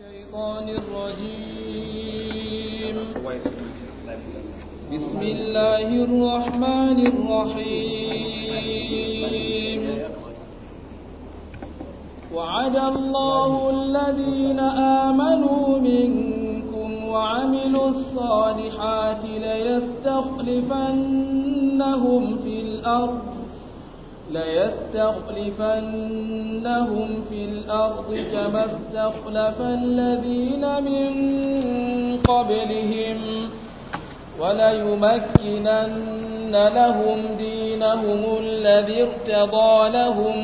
الشيطان الرجيم. بسم الله الرحمن الرحيم. وعد الله الذين آمنوا منكم وعملوا الصالحات ليستخلفنهم في الأرض كما استخلف الذين من قبلهم وليمكنن لهم دينهم الذي ارتضى لهم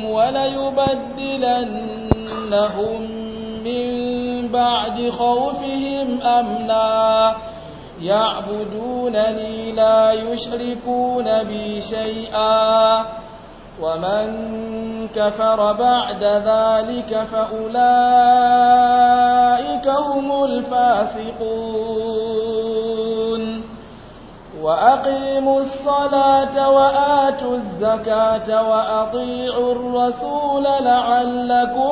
وليبدلنهم من بعد خوفهم أمنا يعبدونني لا يشركون بي شيئا ومن كفر بعد ذلك فأولئك هم الفاسقون. وأقيموا الصلاة وآتوا الزكاة وأطيعوا الرسول لعلكم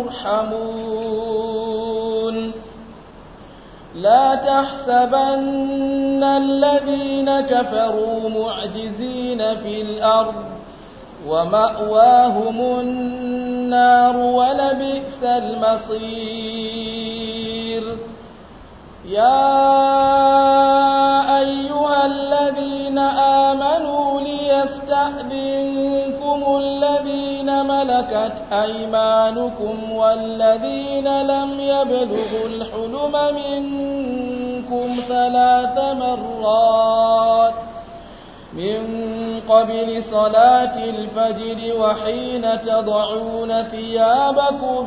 ترحمون. لا تحسبن الذين كفروا معجزين في الأرض ومأواهم النار ولبئس المصير. يا أيها الذين آمنوا ليستأذنكم الذين ملكت أيمانكم والذين لم يبلغوا الحلم منكم 3 مرات من قبل صلاة الفجر وحين تضعون ثيابكم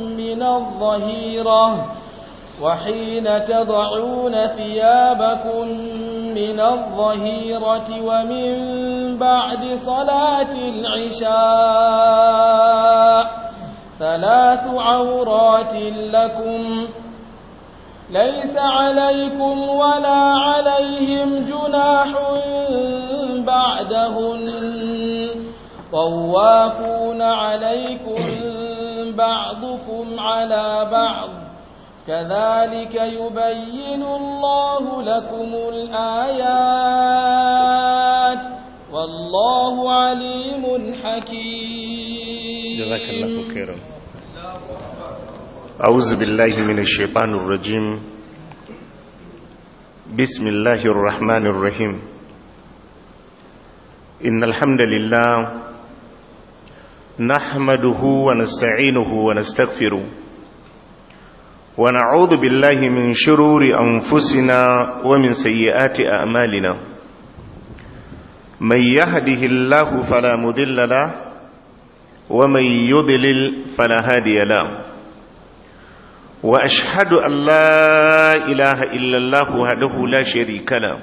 من الظهيرة ومن بعد صلاة العشاء 3 عورات لكم ليس عليكم ولا عليهم جناح بعدهن طوافون عليكم بعضكم على بعض كذلك يبين الله لكم الآيات والله عليم حكيم. جزاك الله خيرا. أعوذ بالله من الشيطان الرجيم. بسم الله الرحمن الرحيم. إن الحمد لله نحمده ونستعينه ونستغفره ونعوذ بالله من شرور أنفسنا ومن سيئات أعمالنا. من يهده الله فلا مضل له ومن يضلل فلا هادي له. وأشهد أن لا إله إلا الله وحده لا شريك له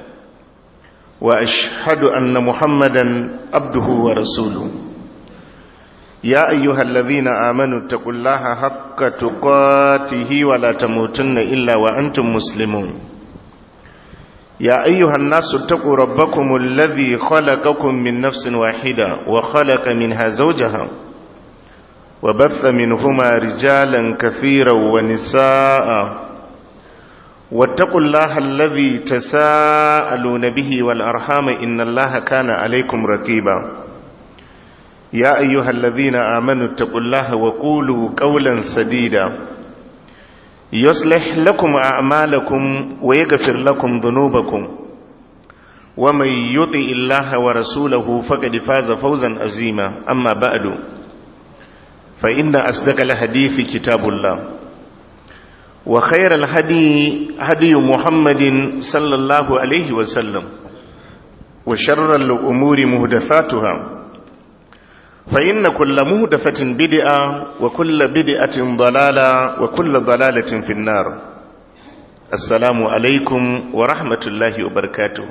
وأشهد أن محمدا عبده ورسوله. يا أيها الذين آمنوا اتقوا الله حق تقاته ولا تموتن إلا وأنتم مسلمون. يا أيها الناس اتقوا ربكم الذي خلقكم من نفس واحدة وخلق منها زوجها وبث منهما رجالا كثيرا ونساء واتقوا الله الذي تساءلون به والأرحام إن الله كان عليكم رقيبا. يا أيها الذين آمنوا اتقوا الله وقولوا قولا سديدا يصلح لكم أعمالكم ويغفر لكم ذنوبكم ومن يطع الله ورسوله فقد فاز فوزا عظيما. أما بعد فإن أصدق الحديث كتاب الله وخير الهدي هدي محمد صلى الله عليه وسلم وشر الأمور محدثاتها فإن كل محدثة بدعة وكل بدعة ضلالة وكل ضلالة في النار. السلام عليكم ورحمة الله وبركاته.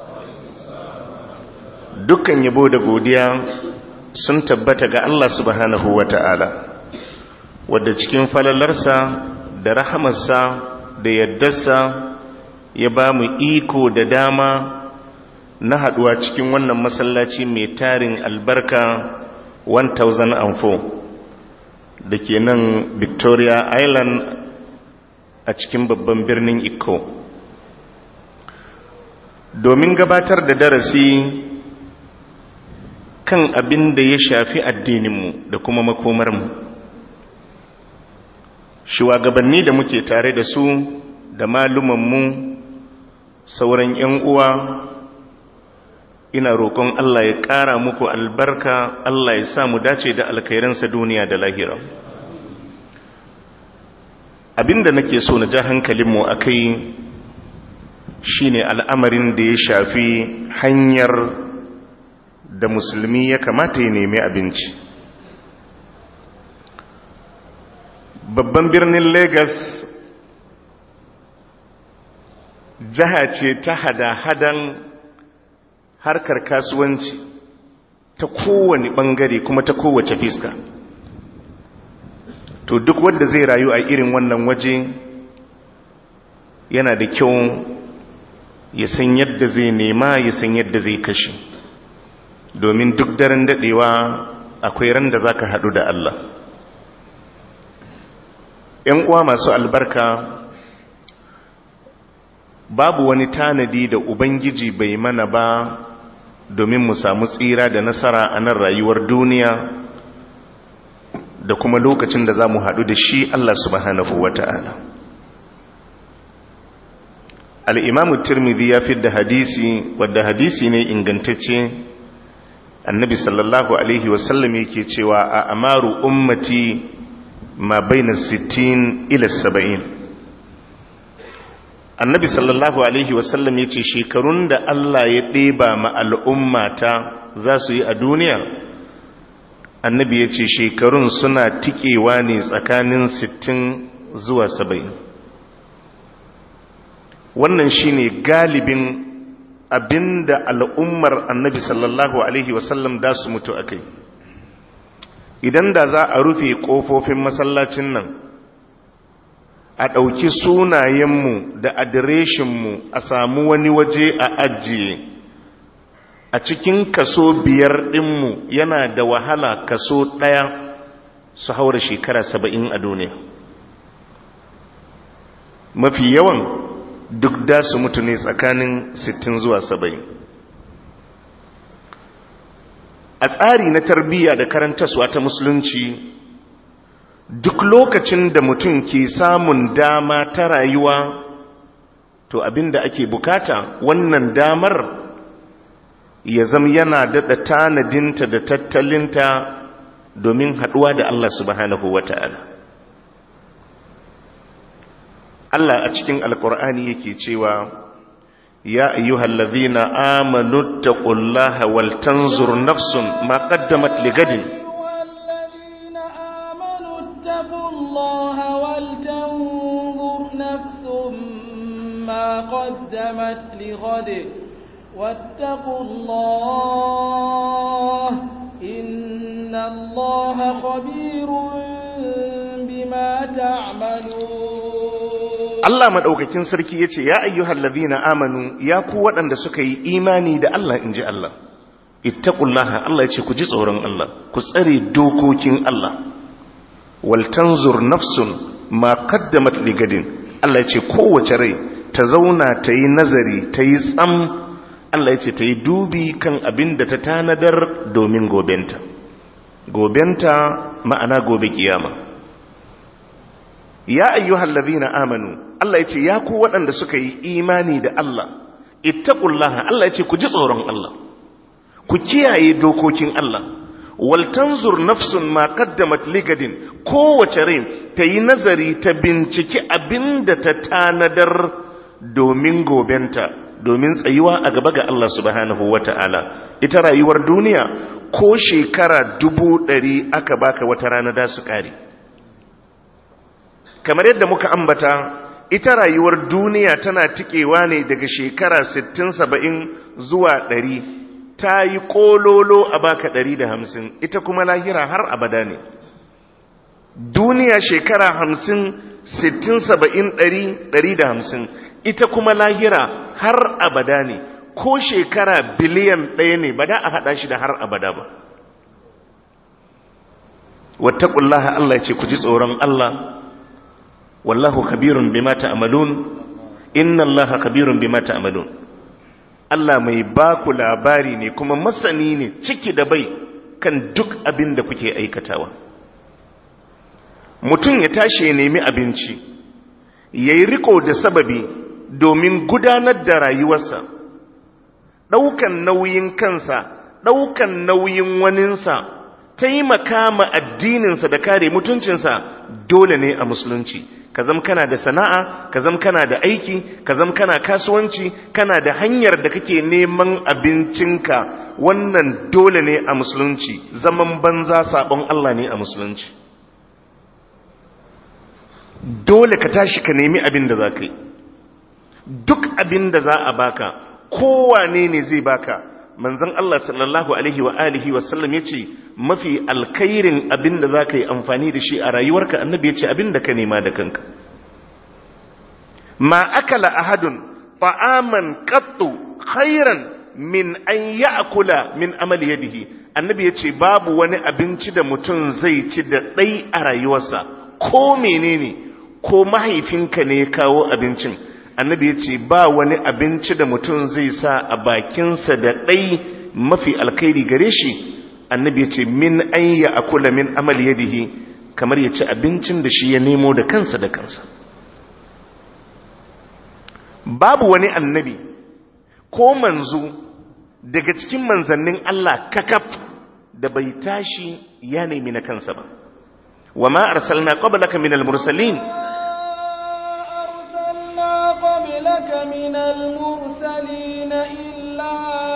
dukkan yabo da godiya sun tabbata ga Allah subhanahu wata'ala wadda cikin falalarsa da rahamarsa da yaddarsa ya ba mu iko da dama na haduwa cikin wannan masallaci mai tarin albarka 1004 da ke nan Victoria Island a cikin babban birnin Ikko domin gabatar da darasi kan abin da ya shafi addininmu da kuma makomarmu. Shugabanni da muke tare da su da malumanmu, sauran 'yan uwa, ina roƙon Allah ya ƙara muku albarka, Allah ya sa mu dace da alkhairansa duniya da lahira. Abinda nake so na ja hankalinmu a kai shine al'amarin da ya shafi hanyar da musulmi ya kamata ya nemi abinci. Babban birnin Lagos jiha ce ta hada-hadan harkar kasuwanci ta kowane bangare kuma ta kowace fiska. To duk wanda zai rayu a irin wannan waje yana da kyau ya san yadda zai nema, ya san yadda zai kashe, domin duk daren dadewa akwai ran da zaka hadu da Allah. ‘Yan uwa masu albarka, babu wani tanadi da Ubangiji bai mana ba domin mu samu tsira da nasara a nan rayuwar duniya da kuma lokacin da za mu haɗu da shi Allah subhanahu wa ta'ala. Al'imamu Tirmidhi ya fi da hadisi, wadda hadisi ne ingantacce, annabi sallallahu Alaihi wasallam yake cewa a amaru ummati ma baina 60 ila 70. Annabi sallallahu Alaihi wasallam ya ce shekarun da Allah ya ɗeba ma al'ummata za su yi a duniya, annabi ya ce shekarun suna tikewa ne tsakanin 60 zuwa 70. Wannan shine galibin abinda al'ummar annabi sallallahu Alaihi wasallam da su mutu a kai. Idan da za a rufe ƙofofin masallacin nan, a ɗauki sunayenmu da adireshinmu a samu wani waje a ajiye, a cikin kaso 5 ɗinmu yana da wahala kaso 1 su haura shekara 70 a duniya. Mafi yawan duk da su mutu ne tsakanin 60 zuwa 70. A tsari na tarbiyya da karantaswa ta musulunci, duk lokacin da mutum ke samun dama ta rayuwa, to abinda ake bukata wannan damar ya zama yana daɗa tanadinta da tattalinta domin haɗuwa da Allah subhanahu wa ta'ala. Allah a cikin Alƙur'ani yake cewa, ya ayyuhal ladhina amanu taqullaha wal tanzur nafsun ma qaddamat ligadin. Taqullaha wal tanzur nafsun ma qaddamat lighadin wattaqullaha innallaha khabirun bima ta'malun. Allah madaukakin sarki yace ya ayyuhal ladhina amanu, ya ku waɗanda suka yi imani da Allah, inji Allah, ittaqullaha, Allah yace ku ji tsoron Allah, ku tsare dokokin Allah, wal tanzur nafsun ma qaddamat ligadin, Allah yace kowace rai ta zauna ta yi nazari, ta yi tsam, Allah yace ta yi dubi kan abin da ta tanadar domin gobenta ma'ana gobe kiyama. Ya ayyuhal ladhina amanu, Allah yace ya ku waɗanda suka yi imani da Allah, ittaqullaha, Allah yace ku ji tsoron Allah, ku kiyaye dokokin Allah, wal tanzur nafsun ma qaddamat ligadin, kowace rai ta yi nazari, ta binciki abinda ta tanadar domin gobenta, domin tsayuwa a gaba ga Allah subhanahu wata'ala. Ita rayuwar duniya ko shekara 100 aka baka, wata rana da su kare. Kamar yadda muka ambata, ita rayuwar duniya tana tikewa ne daga shekara 60-70 zuwa 100, ta yi kololo a baka 150, ita kuma lahira har abada ne. Duniya shekara 50, 60, 70, 100, 150, ita kuma lahira har abada ne, ko shekara biliyan 1 ne ba da a haɗa shi da har abada ba. Wattaqullaha, Allah ya ce ku ji tsoron Allah, wallahu khabirun bima ta'malun inna Allaha khabirun bima ta'malun. Allah mai baku labari ne kuma masani ne ciki da bai kan duk abin da kuke aikatawa. Mutum ya tashi ya nemi abinci, yayi riko da sababi domin gudanar da rayuwarsa, ɗaukan nauyin kansa, ɗaukan nauyin waninsa, taimaka ma addininsa da kare mutuncinsa dole ne a musulunci. Ka zama kana da sana'a, ka zama kana da aiki, ka zama kana kasuwanci, kana da hanyar da kake neman abincinka, wannan dole ne a musulunci. Zaman banza sabon Allah ne a musulunci. Dole ka tashi ka nemi abin da za ka yi. Duk abin da za a baka, kowane ne zai baka. Manzon Allah sallallahu alaihi wa alihi wa sallam yace mafi alkhairin abin da za ka yi amfani da shi a rayuwarka, annabi yace abin da ka nema da kanka. Ma akala ahadun ta'aman qattu khairan min an ya'kula min amali yadihi. Annabi yace babu wani abinci da mutum zai ci da dai a rayuwarsa, ko menene, ko mahaifinka ne ya kawo abincin, annabi ya ce ba wani abinci da mutum zai sa a bakinsa da ɗai mafi alkhairi gare shi, annabi ya ce min an ya akula min amal yadihi, kamar ya ci abincin da shi ya nemo da kansa da kansa. Babu wani annabi ko manzo daga cikin manzannin Allah kakaf da bai tashi ya nemi na kansa ba. Wa ma arsalna qablaka minal mursalin قبلك من المرسلين إلا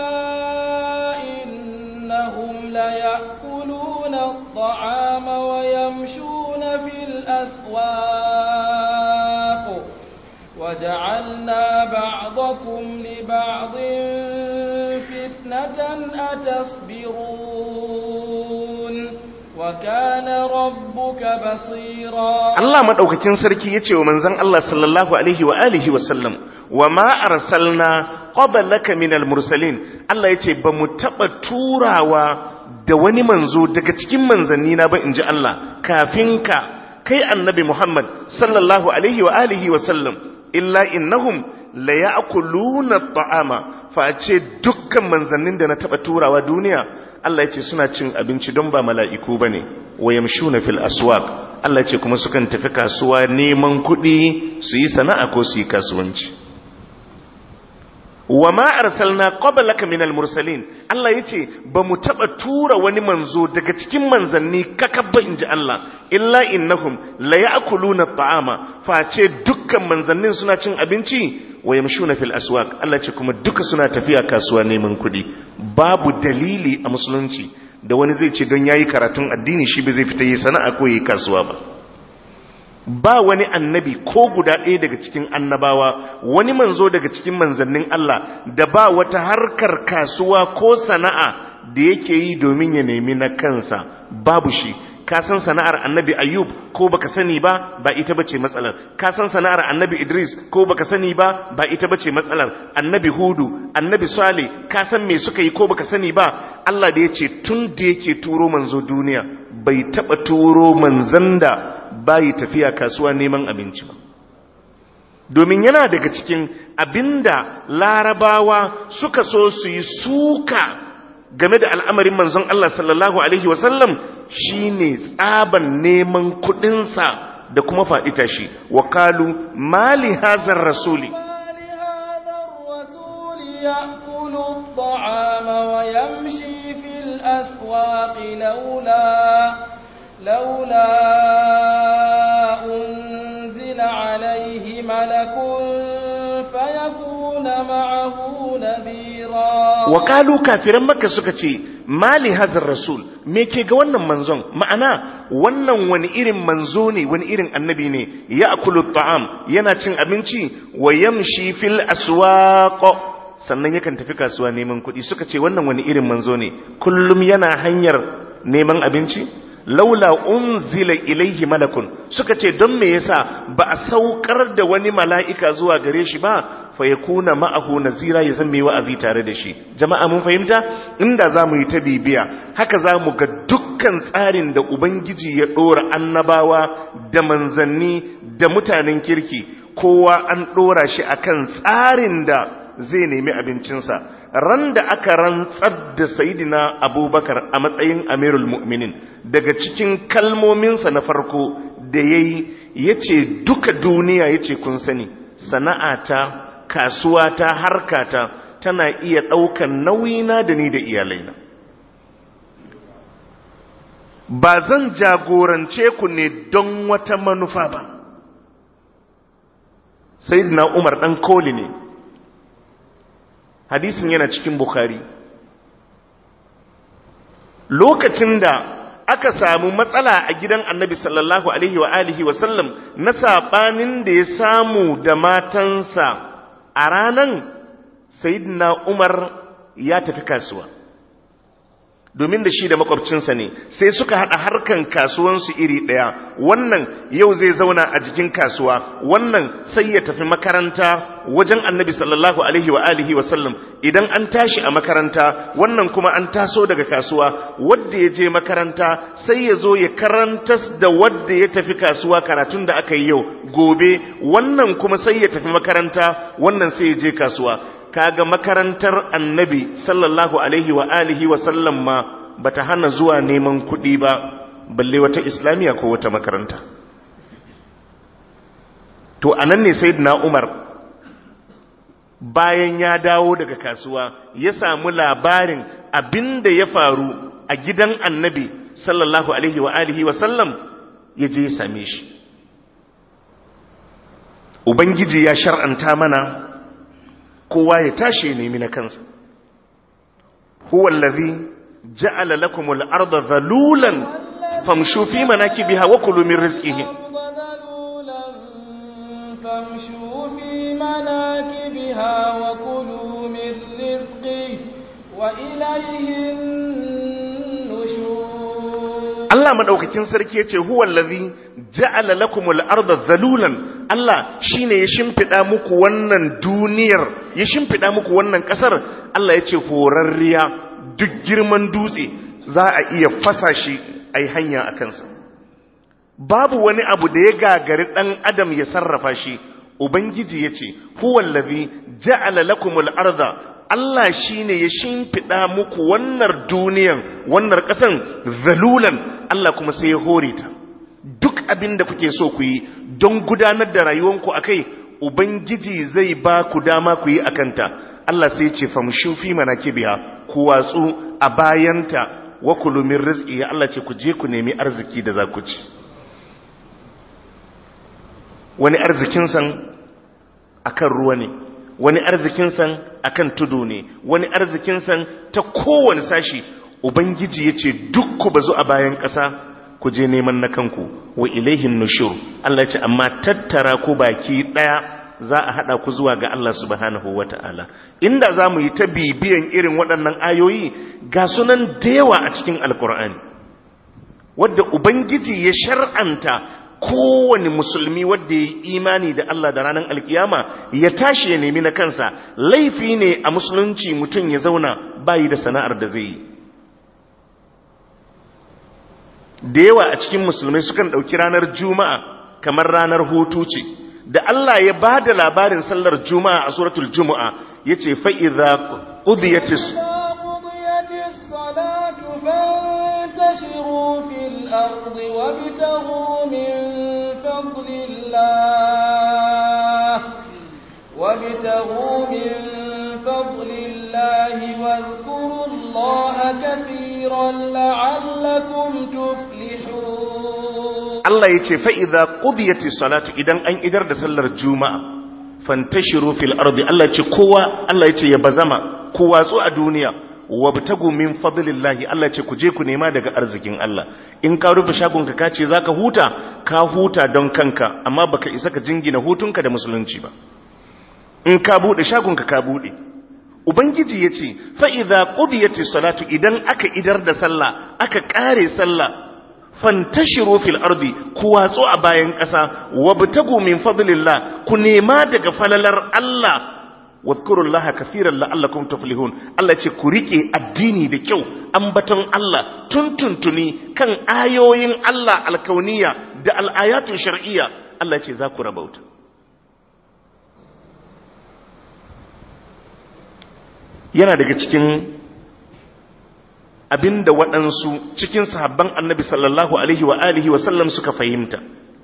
إنهم ليأكلون الطعام ويمشون في الأسواق وجعلنا بعضكم لبعض فتنة أتصبرون وكان ربك بصيرا. الله مدaukakin sarki yace wa manzon Allah sallallahu alaihi wa alihi wa sallam wa ma arsalna qablaka minal mursalin. Allah yace ba mu taba turawa da wani manzo daga cikin manzanni na ba inji Allah kafin ka kai annabi Muhammad sallallahu alaihi wa alihi wa sallam illa innahum la ya'kuluna at-ta'ama. Fa ce dukkan manzannin da na taba turawa duniya Allah ya ce suna cin abinci don ba mala'iku ba ne, wa yamshuna fil aswaq. Allah ya ce kuma sukan tafi kasuwa neman kuɗi su yi sana'a ko su yi kasuwanci. Wa ma arsalna qablaka minal mursalin. Allah ya ce ba mu taɓa tura wani manzo daga cikin manzanni kakabba in ji Allah, illa innahum la ya'kuluna at-ta'ama. Face dukkan manzannin suna cin abinci wa yamshuna fil aswaq. Allah ce kuma duka suna tafiya kasuwa neman kuɗi. Babu dalili a musulunci da wani zai ce don yayi karatun addini shi ba zai fita yi sana'a ko yi kasuwa ba. Ba wani annabi ko guda ɗaya daga cikin annabawa, wani manzo daga cikin manzannin Allah da ba wata harkar kasuwa ko sana'a da yake yi domin ya nemi na kansa, babu shi. Ka san sana'ar annabi Ayyub ko baka sani ba, ba ita bace matsalar. Ka san sana'ar annabi Idris ko baka sani ba, ba ita bace matsalar. Annabi Hudu, annabi Saleh, ka san me suka yi ko baka sani ba. Allah da yace tun da yake turo manzo duniya bai taba turo manzon da bai tafiya kasuwa neman abinci ba. Domin yana daga cikin abinda Larabawa suka so su yi suka game da al'amarin manzon Allah sallallahu alaihi wasallam shine tsaban neman kudinsa da kuma faɗi tashi. Wa qalu mali hazar rasuli ya'kulu at-ta'ama wa yamshi fil aswaq laula unzila alayhi malakun fayakuna ma'ahu nadhira. Wa qalu kafiran makka suka ce mali hazar rasul, me ke ga wannan manzon? Ma'ana wannan wani irin manzo ne, wani irin annabi ne? Ya'kulu at-ta'am, yana cin abinci, wa yamshi fil aswaq, sannan yakan tafi kasuwa neman kuɗi. Suka ce wannan wani irin manzo ne, kullum yana hanyar neman abinci? Laula unzila ilaihi malakun, suka ce don me yasa ba a saukar da wani mala'ika zuwa gare shi ba? fa yakuna ma'ahu nazira ya zama wa'azi tare da shi. Jama'a mun fahimta? Inda zamu yi ta bibiya haka zamu ga dukkan tsarin da ubangiji ya dora annabawa da manzanni da mutanen kirki, kowa an dora shi akan tsarin da zai nemi abincinsa. Ran da aka rantsar da Sayyidina Abubakar a matsayin Amirul Mu'minin, daga cikin kalmominsa na farko da yace duka duniya yace kun sani sana'ata, kasuwata, harkata tana iya ɗaukan nauyina da ni da iyalaina. Ba zan jagorance ku ne don wata manufa ba. Sayyidina Umar ɗan koli ne. Hadisin yana cikin Bukhari. Lokacin da aka samu matsala a gidan Annabi sallallahu alaihi wa alihi wa sallam na sabanin da ya samu da matansa, a ranan Sayyidina Umar ya tafi kasuwa domin da shi da makwabcinsa ne, sai suka hada harkan kasuwansu iri daya. Wannan yau zai zauna a jikin kasuwa, wannan sai ya tafi makaranta wajen Annabi sallallahu alaihi wa alihi wa sallam. Idan an tashi a makaranta, wannan kuma an taso daga kasuwa, wanda ya je makaranta sai ya zo ya karantas da wanda ya tafi kasuwa karatun da aka yi yau. Gobe wannan kuma sai ya tafi makaranta, wannan sai ya je kasuwa. Kaga makarantar Annabi sallallahu alaihi wa alihi wa sallam ma bata hana zuwa neman kuɗi ba, balle wata islamiya ko wata makaranta. To anan ne Sayyidina Umar bayan ya dawo daga kasuwa ya samu labarin abinda ya faru a gidan Annabi sallallahu alaihi wa alihi wa sallam, ya je ya same shi. Ubangiji ya shar'anta mana kowa ya tashi ya nemi na kansa. Huwa allazi ja'ala lakumul arda dhalulan famshu fi manakibiha wa kulu min rizqihi. فامشوا في مناكبها وكلوا من رزقه وإليه النشور. Allah madaukakin sarki yace huwa allazi ja'ala lakumul arda dhalulan. Allah shine ya shimfida muku wannan duniyar, ya shimfida muku wannan kasar. Allah yace horarriya, duk girman dutse za a iya fasa shi ai hanya akan sa. Babu wani abu da ya gagari dan adam ya sarrafa shi. Ubangiji yace huwa allazi ja'ala lakumul arda. Allah shine ya shimfida muku wannan duniyan, wannan kasan zalulan. Allah kuma sai ya hore ta. Duk abin da kuke so ku yi don gudanar da rayuwanku akai, Ubangiji zai ba ku dama ku yi akanta. Allah sai ya ce famshu fi manakibiha, ku watsu a bayanta, wa kulu min rizqi. Allah ce ku je ku nemi arziki da za ku ci. Wani arzikin san akan ruwa ne, wani arzikin san akan tudu ne, wani arzikin san ta kowane sashi. Ubangiji yace duk ku bazu a bayan ƙasa ku je neman na kanku, wa ilaihin nushur. Allah ce amma tattara ku baki daya za a hada ku zuwa ga Allah subhanahu wataala. Inda zamu yi ta bibiyan irin waɗannan ayoyi ga sunan da yawa a cikin Alkur'ani, wadda Ubangiji ya shar'anta kowane musulmi wadda ya yi imani da Allah da ranar alkiyama ya tashi ya nemi na kansa. Laifi ne a musulunci mutum ya zauna bayi da sana'ar da zai yi. Da yawa a cikin musulmai sukan ɗauki ranar Juma'a kamar ranar hutu ce. Da Allah ya ba da labarin sallar Juma'a a suratul Juma'a ya ce fa'iza ƙudiyatis فانتشروا في الأرض وابتغوا من فضل الله واذكروا الله كثيرا لعلكم تفلحون. Allah ya ce fa'iza ƙudiyati salatu, idan an idar da sallar Juma'a, fantashiru fil ardi. Allah ya ce kowa, Allah ya ce ya bazama, kowa tso a duniya, wabtagu min fadlillahi. Allah ce ku je ku nema daga arzikin Allah. In ka rufe shagonka ka ce zaka huta, ka huta don kanka, amma baka isa ka jingina hutunka da musulunci ba. In ka bude shagonka ka bude. Ubangiji yace fa idza qudiyatis salatu, idan aka idar da sallah, aka kare sallah, fantashiru fil ardi, ku watso a bayan kasa, wabtagu min fadlillah, ku nema daga falalar Allah wadhkurullaha kaseeran la'allakum tuflihun. Allah ce ku rike addini da kyau, ambaton Allah tuntuntuni kan ayoyin Allah alkauniya da al'ayatu shar'iyya. Allah ce za ku rabauta. Yana daga cikin abinda waɗansu cikin sahabban annabi sallallahu alaihi wa alihi wa sallam suka fahimta,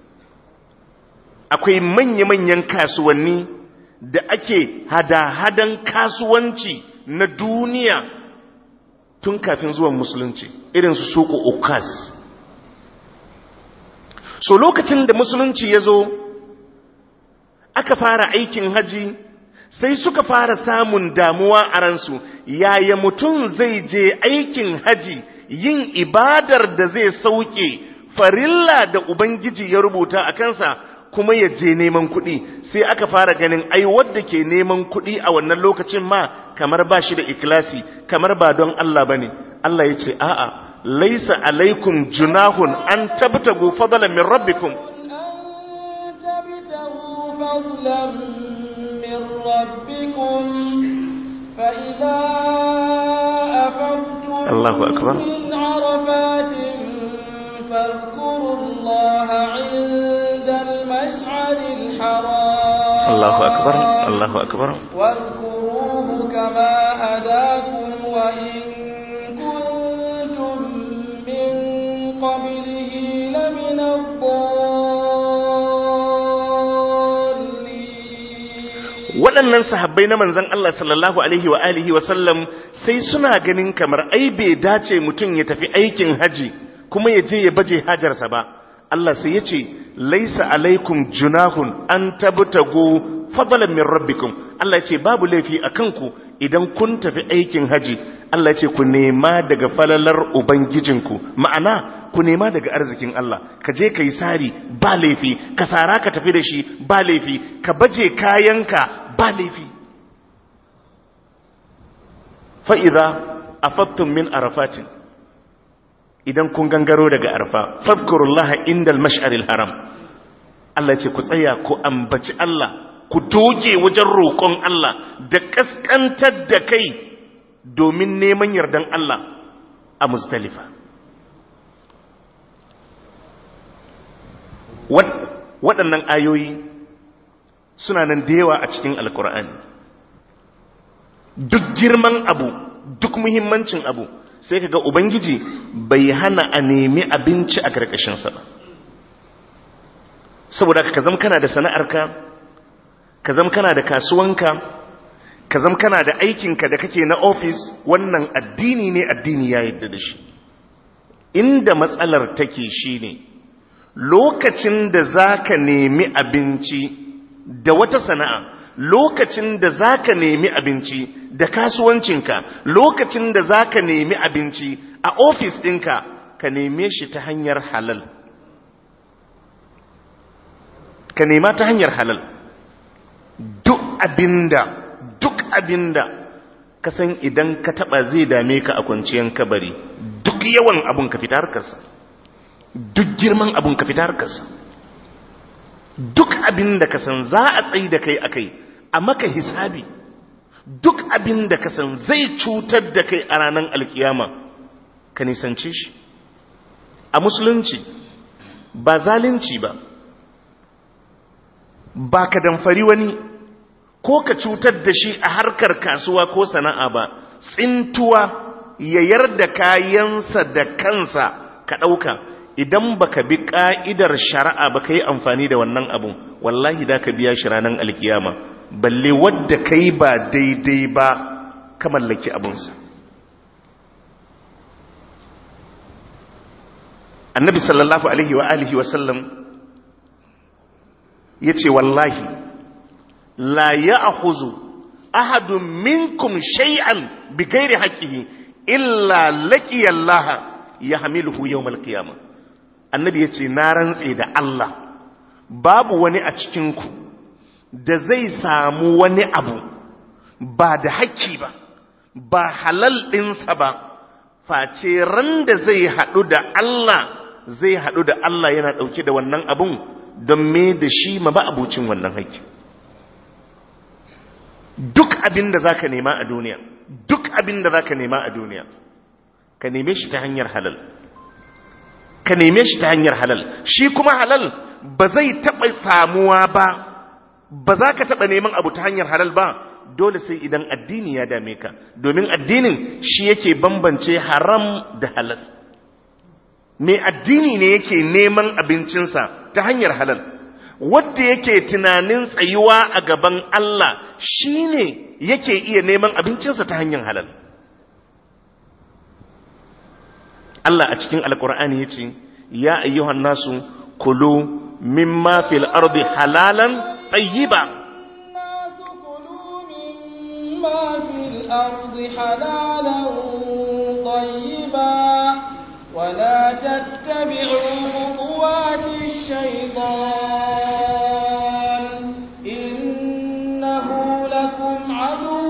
akwai manya-manyan kasuwanni da ake hada-hadan kasuwanci na duniya tun kafin zuwan musulunci, irin su suku ukas. So lokacin da musulunci ya zo aka fara aikin haji, sai suka fara samun damuwa a ransu, yaya mutum zai je aikin haji yin ibadar da zai sauke farilla da Ubangiji ya rubuta a kansa kuma ya je neman kuɗi. Sai aka fara ganin ai wadda ke neman kuɗi a wannan lokacin ma kamar ba shi da ikilasi, kamar ba don Allah ba ne. Allah ya ce a'a, laisa alaikum junahun an tabtagu fadlan min rabbikum. ربكم فإذا أفضتم الله أكبر. من عرفات فاذكروا الله عند المشعر الحرام. الله أكبر الله أكبر. واذكروه كما هداكم وإن كنتم من قبله لمن waɗannan sahabbai na manzon Allah sallallahu alaihi wa alihi wa sallam sai suna ganin kamar ai bai dace mutum ya tafi aikin haji kuma ya je ya baje hajarsa ba. Allah sai ya ce laisa alaikum junahun an tabtagu fadlan min rabbikum. Allah ya ce babu laifi akan ku idan kun tafi aikin haji. Allah ya ce ku nema daga falalar ubangijinku, ma'ana ku nema daga arzikin Allah. Ka je ka yi sari ba laifi, ka sara ka tafi da shi ba laifi, ka baje kayanka ba laifi. fa'iza a fattun min arafatin, idan kun gangaro daga arfa, fadkurullaha inda al-mash'aril haram. Allah ce ku tsaya ku ambaci Allah, ku doge wajen roƙon Allah da ƙasƙantar da kai domin neman yardan Allah a Muzdalifa. Waɗannan ayoyi suna nan da yawa a cikin Alƙur'ani. Duk girman abu, duk muhimmancin abu, sai kaga Ubangiji bai hana a nemi abinci a ƙarƙashinsa ba. Saboda ka zama kana da sana'arka, ka zama kana da kasuwanka, ka zama kana da aikinka da kake na ofis, wannan addini ne, addini ya yarda da shi. Inda matsalar take shi ne, lokacin da za ka nemi abinci da wata sana'a, lokacin da za ka nemi abinci da kasuwancinka, lokacin da za ka nemi abinci a ofis ɗinka, ka neme shi ta hanyar halal. Ka nema ta hanyar halal. Duk abinda ka san idan ka taɓa zai dame ka a kwanciyar kabari, duk yawan abun ka fita harkarsa. Duk girman abun ka fita harkarsa. Duk abin da ka san za a tsayi da kai akai a maka hisabi, duk abin da ka san zai cutar da kai a ranar alkiyama, ka nisance shi. A musulunci ba zalunci ba ka damfari wani ko ka cutar da shi a harkar kasuwa ko sana'a ba, tsintuwa ya yarda kayansa da kansa ka ɗauka. Idan baka bi ka'idar shari'a baka yi amfani da wannan abun, wallahi da ka biya shi ranar alkiyama, balle wadda kai ba daidai ba ka mallaki abunsa. Annabi sallallahu alaihi wa alihi wa sallam yace wallahi la ya'khuzu ahadun minkum shay'an bighairi haqqihi illa laqiya Allah yahmiluhu yawm al-qiyamah. Annabi ya ce na rantse da Allah, babu wani a cikinku da zai samu wani abu ba da haƙƙi ba halal ɗinsa ba, face ran da zai haɗu da Allah yana ɗauke da wannan abun don me da shi ma ba abucin wannan haƙƙi. duk abin da zaka nema a duniya, duk abin da zaka nema a duniya, ka neme shi ta hanyar halal, ka neme shi ta hanyar halal. Shi kuma halal ba zai taɓa samuwa ba, ba za ka taɓa neman abu ta hanyar halal ba, dole sai idan addini ya dame ka, domin addinin shi yake bambance haram da halal. Mai addini ne yake neman abincinsa ta hanyar halal, wadda yake tunanin tsayuwa a gaban Allah shi ne yake iya neman abincinsa ta hanyar halal. Allah a cikin Alƙur'ani ya ce, ya ayyuhan nasu kulu mimma fil ardi halalan tayyiba. ما في الأرض حلالا طيبا ولا تتبعوا خطوات الشيطان إنه لكم عدو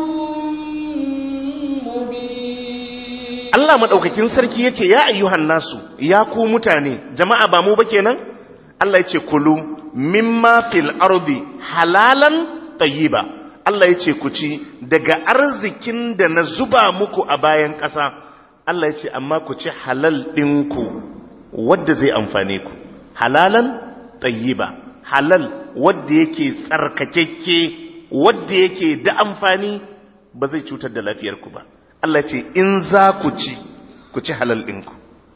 مبين. Allah madaukakin sarki yace ya ayyuhan nasu, ya ku mutane, jama'a ba mu ba kenan? Allah yace kulu mimma fil ardi halalan tayyiba. Allah ya ce ku ci daga arzikin da na zuba muku a bayan ƙasa. Allah ya ce amma ku ci halal ɗinku wadda zai amfane ku. Halalan tayyiba, halal wadda yake tsarkakekke, wadda yake da amfani, ba zai cutar da lafiyarku ba. Allah ya ce in za ku ci halal ɗinku.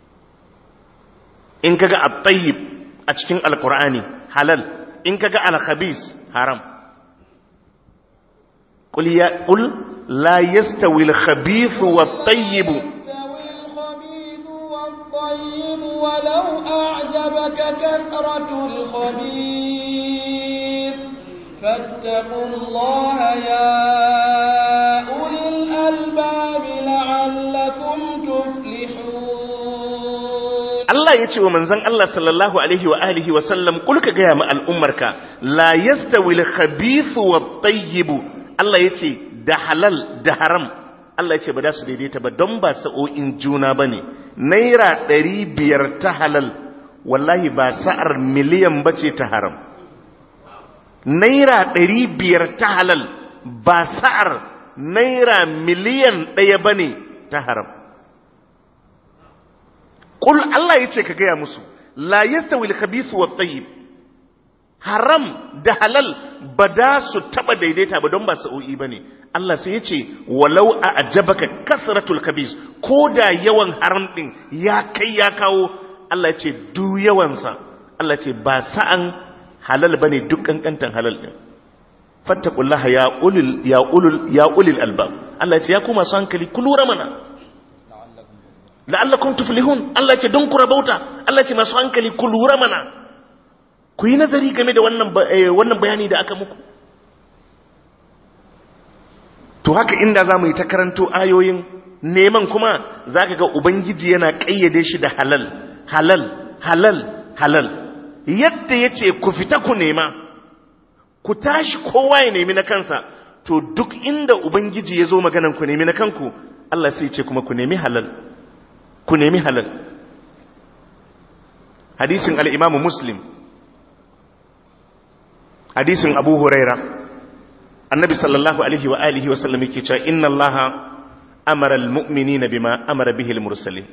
In kaga at-tayyib a cikin Alƙur'ani halal, in kaga al-khabis haram. قل لا يستوي الخبيث والطيب ولو أعجبك كثرة الخبيث فاتقوا الله يا أولي الألباب لعلكم تفلحون. الله يتي ومنزن الله صلى الله عليه وآله وسلم قل كجام الأمرك لا يستوي الخبيث والطيب. Allah ya ce da halal da haram, Allah ya ce ba da su daidaita ba don ba sa'o'in juna ba ne. Naira 500 ta halal wallahi ba sa'ar miliyan ba ce ta haram. Naira 500 ta halal ba sa'ar naira miliyan 1 ba ne ta haram. Ƙul Allah ya ce ka gaya musu, la yastawi al-khabithu wat-tayyib. Haram da halal ba da su taba daidaita ba don ba sa'o'i ba ne. Allah sai ya ce walau a ajabaka kasratul kabis, ko da yawan haram ɗin ya kai ya kawo, Allah ya ce du yawansa, Allah ce ba sa'an halal ba ne duk ƙanƙantan halal ɗin. Fattakullaha ya ulil albab. Allah ya ce ya kuma su hankali ku lura mana, la'allakum tuflihun. Allah ya ce don ku rabauta. Allah ya ce masu hankali ku lura mana, ku yi nazari game da wannan bayani da aka muku. To haka inda za mu yi ta karanto ayoyin neman kuma za ka ga Ubangiji yana ƙayyade shi da halal, halal, halal, halal. Yadda ya ce ku fita ku nema, ku tashi kowa ya nemi na kansa, to duk inda Ubangiji ya zo maganan ku nemi na kanku, Allah sai ce kuma ku nemi halal, ku nemi halal. Hadisin al'imamu Muslim, hadisin Abu Huraira, annabi sallallahu alaihi wa alihi wa sallam yake cewa inna Allaha amara almu'minina bima amara bihi almursalin.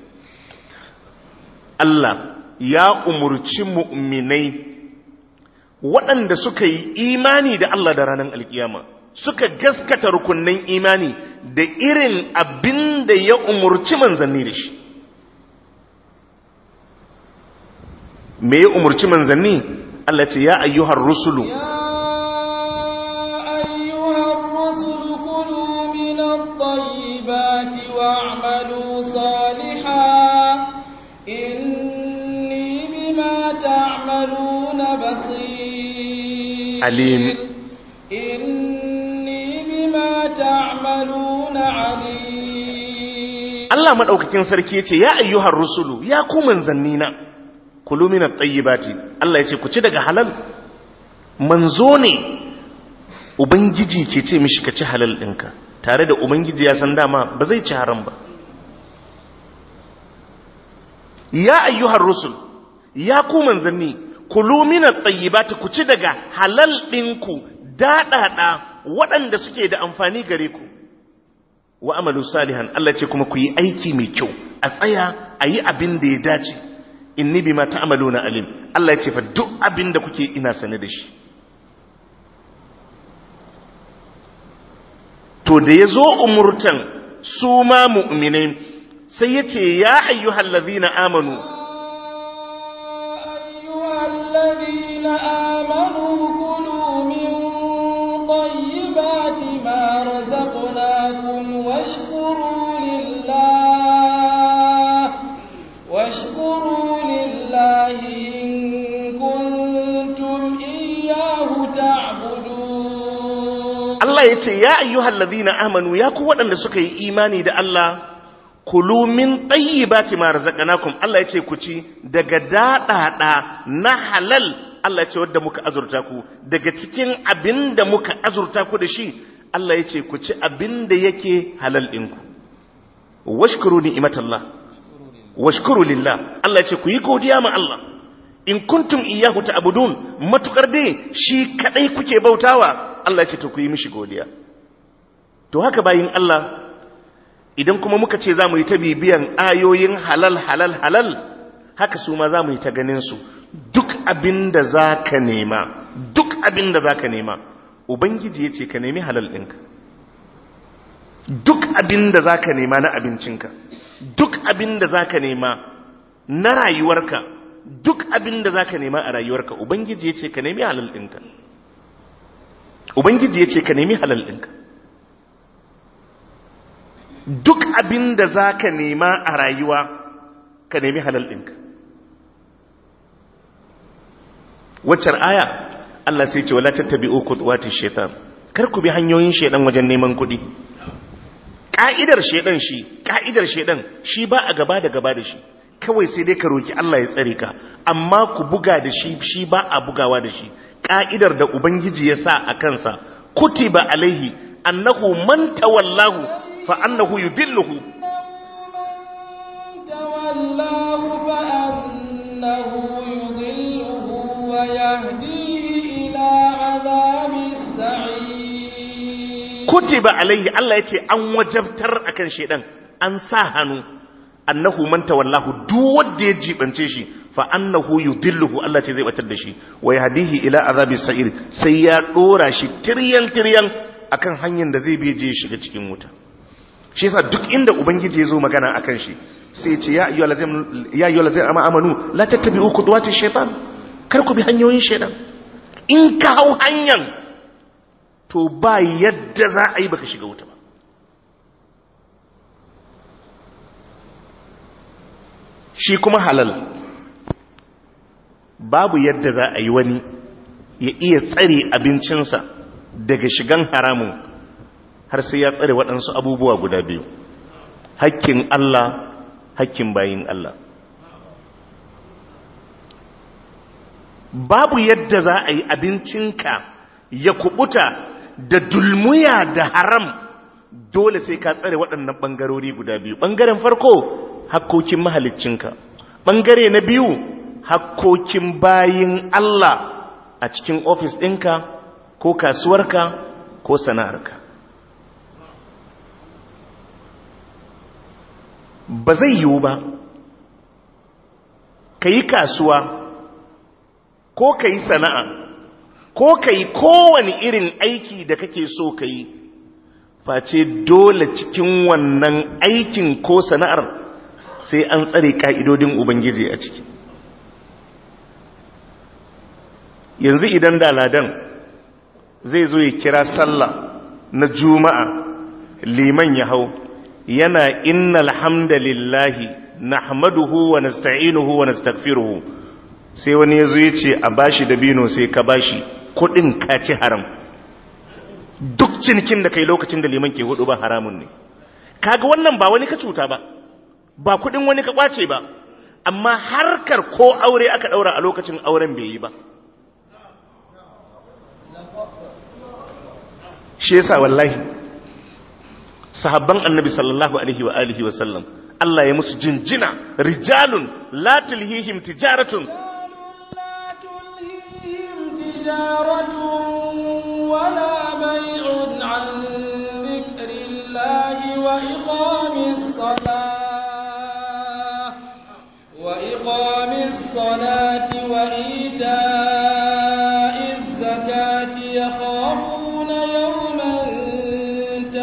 Allah ya umurci mu'minai waɗanda suka yi imani da Allah da ranar alkiyama, suka gaskata rukunnan imani da irin abin da ya umurci manzanni da shi. Me ya umurci manzanni? Allah ce ya ayyuhar rusulu, واعملوا صالحا إني بما تعملون بصير عليم إني بما تعملون عليم. Allah madaukakin sarki yace ya ayyuhar rusulu, ya ku manzannina, kulu minat tayyibati. Allah yace ku ci daga halal. Manzo ne ubangiji ke ce mishi ka ci halal ɗinka, tare da ubangiji ya san dama ba zai ci haram ba. Ya ayyuhar rusul, ya ku manzanni, kulu minat tayyibati, ku ci daga halal ɗinku daɗaɗa waɗanda suke da amfani gare ku wa amalu salihan Allah ce kuma ku yi aiki mai kyau a tsaya a yi abin da ya dace inni bima ta'maluna alim Allah ya ce fa duk abin da kuke ina sane da shi to da yazo umurtan su ma mu'minai sai yace ya ayyuhallazina amanu آمنوا كلوا من طيبات ما رزقناكم واشكروا لله إن كنتم إياه تعبدون الله يتي يا أيها الذين آمنوا يا قوة لسكي إيماني دا الله kulu min tayyibati ma razaqnakum Allah yace ku ci daga dadada na halal Allah yace wanda muka azurta ku daga cikin abinda muka azurta ku da shi Allah yace ku ci abinda yake halal ɗinku washkuru ni'matallah washkuru lillah Allah yace ku yi godiya ma Allah in kuntum iyyahu ta'budun matukar dai shi kadai kuke bautawa Allah yace to ku yi mishi godiya to haka bayin Allah idan kuma muka ce za mu yi ta bibiyan ayoyin halal haka su ma za mu yi ta ganin su duk abin da za ka nema ubangiji ya ce ka nemi halal ɗinka duk abin da za ka nema na abincinka duk abin da za ka nema na rayuwarka duk abin da za ka nema a rayuwarka ubangiji ya ce ka nemi halal ɗinka duk abin da za ka nema a rayuwa ka nemi halal ɗinka waccar aya Allah sai ce wala tattabi'u khutuwatish shaitan kar ku bi hanyoyin shaitan wajen neman kuɗi ka'idar shaitan shi ba a gaba da shi kawai sai dai ka roki Allah ya tsare ka amma ku buga da shi ba a bugawa da shi ka'idar da ubangiji ya sa a kansa kutiba alaihi annahu man tawallahu فأنه يذله ويهديه إلى عذاب السعير كتب عليه الله يتي أن وجبتر أكن شيئا أن ساهنوا أنه من تولاه دود يجيب أنتشي فأنه يذله الله يتي وتدشي ويهديه إلى عذاب السعير سيادورا شي تريان akan hanyar da zai beje shiga cikin wuta shi yasa duk inda ubangiji ya zo magana akan shi sai ce ya ayyuhal ladzina amanu la tattabi'u khutuwatish shaitan kar ku bi hanyoyin shaitan in ka hau hanyar to ba yadda za a yi baka shiga wuta ba shi kuma halal babu yadda za a yi wani ya iya tsare abincinsa daga shigan haramun har sai ya tsare waɗansu abubuwa guda biyu hakkin Allah hakkin bayin Allah babu yadda za a yi abincinka ya kubuta da dulmuya da haram dole sai ka tsare waɗannan ɓangarori guda biyu ɓangaren farko hakkokin mahaliccinka ɓangare na biyu hakkokin bayin Allah a cikin ofis ɗinka ko kasuwarka ko sana'arka ba zai yiwu ba ka yi kasuwa ko ka yi sana'a ko ka yi kowane irin aiki da kake so ka yi face dole cikin wannan aikin ko sana'ar sai an tsare ka'idodin ubangiji a ciki yanzu idan da ladan zai zo ya kira sallah na juma'a liman ya hau yana innal hamdalillahi nahmaduhu wa nasta'inuhu wa nastaghfiruhu sai wani yazo yace a bashi dabino sai ka bashi kudin ka ci haram duk cinikin da kai lokacin da liman ke hudu ba haramun ne kaga wannan ba wani ka cuta ba kudin wani ka kwace ba amma harkar ko aure aka daura a lokacin auren bai yi ba shi yasa wallahi sahabban annabi sallallahu alaihi wa alihi wa sallam Allah ya musu jinjina rijalun la tulhihim tijaratun wala bai'un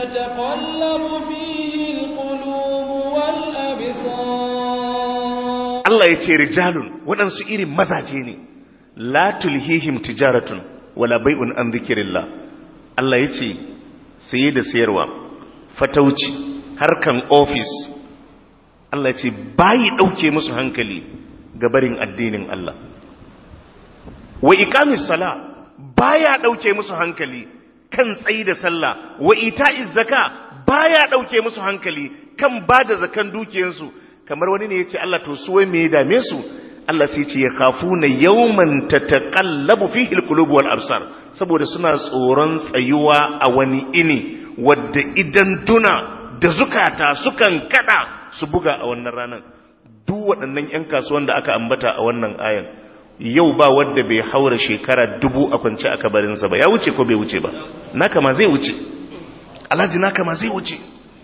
تتقلب فيه القلوب والأبصار. Allah ya ce rijalun waɗansu irin mazaje ne la tulhihim tijaratun wala bai'un an zikirillah. Allah ya ce saye da sayarwa, fatauci, harkan ofis, Allah ya ce bayi ɗauke musu hankali ga barin addinin Allah. Wa iqamis sala baya ɗauke musu hankali kan tsayi da sallah. Wa ita'iz zaka baya ɗauke musu hankali kan bada zakan dukiyansu. Kamar wani ne ya ce Allah to su wai me ya dame su? Allah sai ce ya khafuna yawman tataqallabu fihi alqulub wal absar, saboda suna tsoron tsayuwa a wani ini wadda idan duna da zukata sukan kada su buga a wannan ranar. Duk waɗannan ƴan kasuwan da aka ambata a wannan ayan yau ba wadda bai haura shekara 1000 a kwance a kabarinsa ba. Ya wuce ko bai wuce ba? Naka ma zai wuce, Alhaji naka ma zai wuce,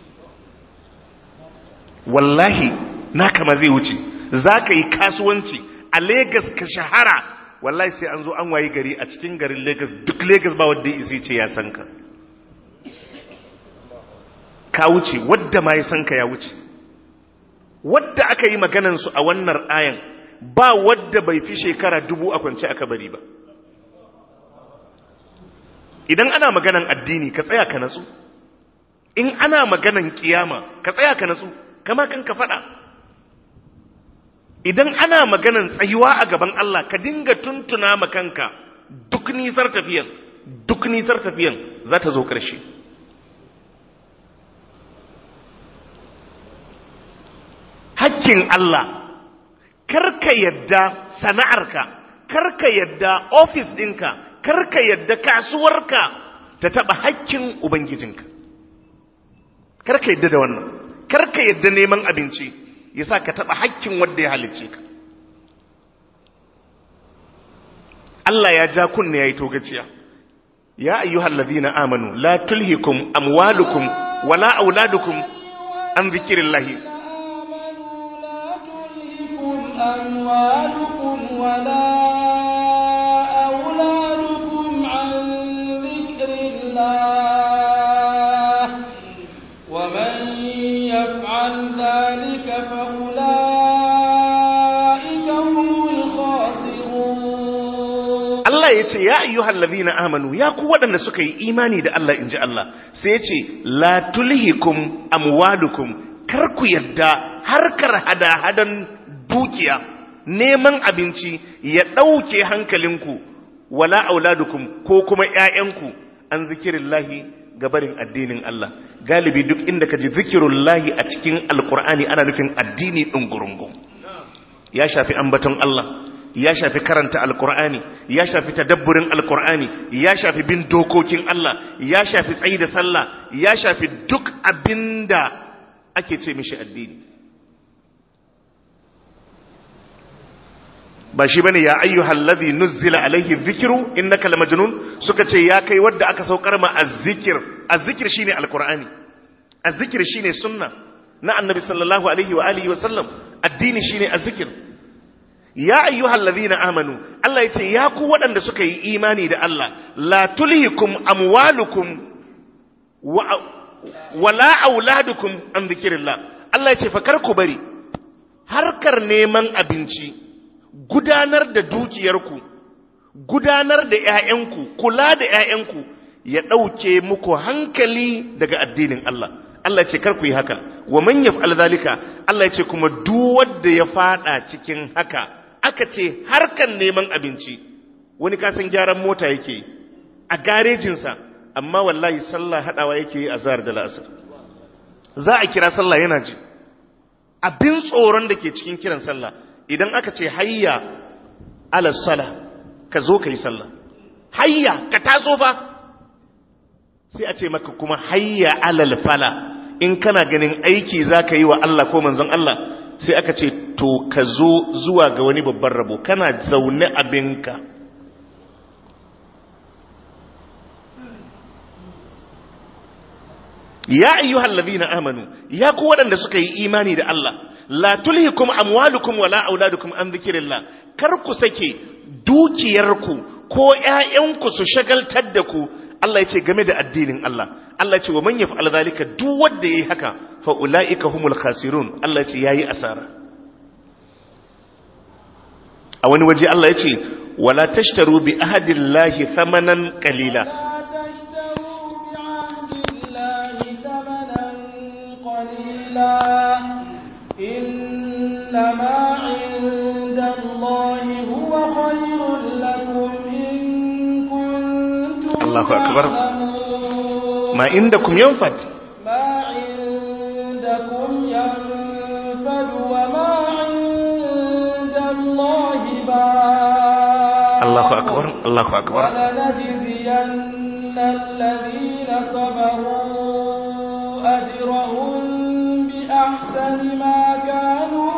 wallahi naka ma zai wuce. Za ka yi kasuwanci a Legas ka shahara, wallahi sai an zo an wayi gari a cikin garin Legas, duk Legas ba wadda isi ce ya san ka. Ka wuce, wadda ma ya san ka ya wuce. Wadda aka yi maganansu a wannan ayan ba wadda bai fi shekara 1000 a kwance aka bari ba. Idan ana maganan addini ka tsaya ka natsu, in ana maganan kiyama ka tsaya ka natsu, kama kanka faɗa. Idan ana maganan tsayuwa a gaban Allah ka dinga tuntuna ma kanka duk nisar tafiyan za ta zo ƙarshe. Hakkin Allah, karka yadda sana'arka, karka yadda ofis ɗinka, karka yadda kasuwarka ta taɓa hakkin Ubangijinka. Karka yadda da wannan, karka yadda neman abinci ya sa ka taɓa hakkin wadda ya halicce ka. Allah ya ja kunne ya yi togaciya. Ya ayyuhal ladhina amanu la tulhikum amwalukum wala auladukum an dhikrillahi. أموالكم ولا أولادكم عن ذكر الله ومن يفعل ذلك فأولئك هم الخاسرون. Allah ya ce ya ayyuhal ladhina amanu, ya ku waɗanda suka yi imani da Allah inji Allah, sai ya ce la tulhikum amwalukum, kar ku yadda harkar hada-hadan dukiya, neman abinci ya ɗauke hankalinku, wala auladukum ko kuma ‘ya'yanku an zikirillahi gabarin addinin Allah. Galibi duk inda ka ji zikirullahi a cikin alkur'ani ana nufin addini ɗungurungu. Ya shafi ambaton Allah, ya shafi karanta alkur'ani, ya shafi tadabburin alkur'ani, ya shafi bin dokokin Allah, ya shafi tsayi da sallah, ya shafi duk abinda ake ce mishi addini. Ba shi bane ya ayyuhal ladhi nuzzila alaihi dhikru innaka lamajnun, suka ce ya kai wanda aka saukar ma azzikir. Azzikir shine alqur'ani, azzikir shine sunna na annabi sallallahu alaihi wa alihi wa sallam. Addini shine azzikir. Ya ayyuhal ladhina amanu, Allah yace ya ku waɗanda suka yi imani da Allah, la tulhikum amwalukum wala auladukum an dhikrillah. Allah yace fa kar ku bari harkar neman abinci, gudanar da dukiyarku, gudanar da ‘ya'yanku, kula da ‘ya'yanku ya ɗauke muku hankali daga addinin Allah. Allah ce kar ku yi haka. Wa man yaf'al zalika, Allah ce kuma duk wanda ya fada cikin haka, aka ce harkan neman abinci. Wani kasan gyaran mota yake a garejinsa, amma wallahi sallah hadawa yake a zahar da la'asar. Za a kira sallah yana ji. Abin tsoron da ke cikin kiran sallah, idan aka ce hayya ala sala, ka zo ka yi sallah, hayya ka taso fa, sai a ce maka kuma hayya alal fala. In kana ganin aiki za ka yi wa Allah ko manzon Allah, sai aka ce to ka zo zuwa ga wani babban rabo, kana zaune abinka. Ya ayyuhal ladhina amanu, ya ku waɗanda suka yi imani da Allah, la tulhikum amwalukum wala auladukum an dhikrillah, kar ku sake dukiyarku ko ƴaƴanku su shagaltar da ku. Allah ya ce game da addinin Allah. Allah ce wa man yaf'al zalika duk wanda yayi haka fa ulaika humul khasirun Allah ce yayi asara. A wani waje Allah ya ce wala tashtaru bi ahdillahi thamanan qalila إنما عند الله هو خير لكم إن كنتم الله أكبر تعلمون. ما عندكم ينفد ما عندكم ينفد وما عند الله باق. الله أكبر الله أكبر. ولنجزين الذين صبروا أجرهم بأحسن ما كانوا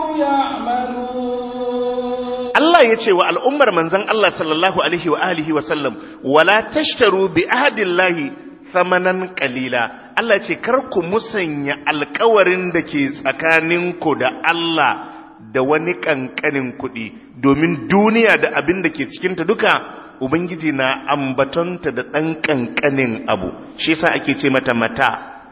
يعملون. Allah ya ce wa al'ummar manzan Allah sallallahu alaihi wa alihi wa sallam wala tashtaru bi ahdillahi thamanan qalila. Allah ce kar ku musanya alƙawarin da ke tsakaninku da Allah da wani kankanin kuɗi, domin duniya da abin da ke cikinta duka Ubangiji na ambatonta da ɗan kankanin abu, shi yasa ake ce mata mata.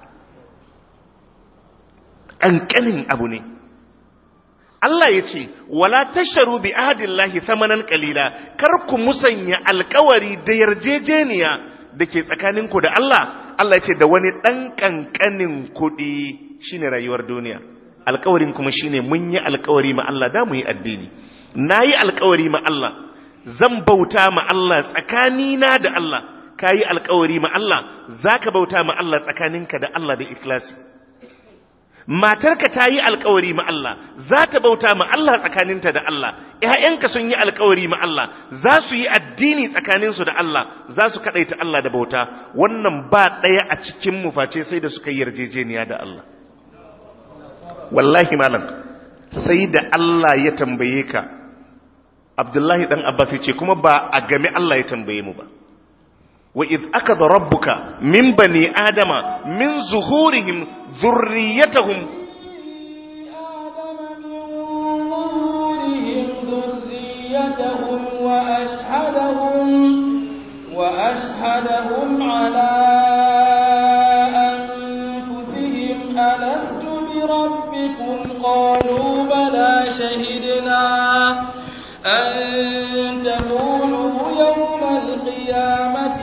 Kankanin abu ne. Allah ya ce wala tasharu bi ahdillahi thamanan qalila, kar ku musanya alƙawari da yarjejeniya da ke tsakaninku da Allah. Allah ya ce da wani ɗan kankanin kuɗi shine rayuwar duniya. Alƙawarin kuma shine mun yi alƙawari ma Allah da mu yi addini. Nayi alƙawari ma Allah zan bauta ma Allah tsakanina da Allah. Kayi alƙawari ma Allah zaka bauta ma Allah tsakaninka da Allah da ikhlasi. Matarka ta yi alkawari ma Allah za ta bauta ma Allah tsakaninta da Allah. ‘Ya'yanka sun yi alkawari ma Allah za su yi addini tsakaninsu da Allah, za su kaɗaita Allah da bauta. Wannan ba ɗaya a cikin mu face sai da suka yi yarjejeniya da Allah. Wallahi malam, sai da Allah ya tambaye ka. Abdullahi ɗan Abbas ya ce kuma ba a game Allah ya tambaye mu ba. وإذ أخذ ربك من بني آدم من ظهورهم ذريتهم وأشهدهم على أنفسهم ألست بربكم قالوا بلى شهدنا أن تقولوا يوم القيامة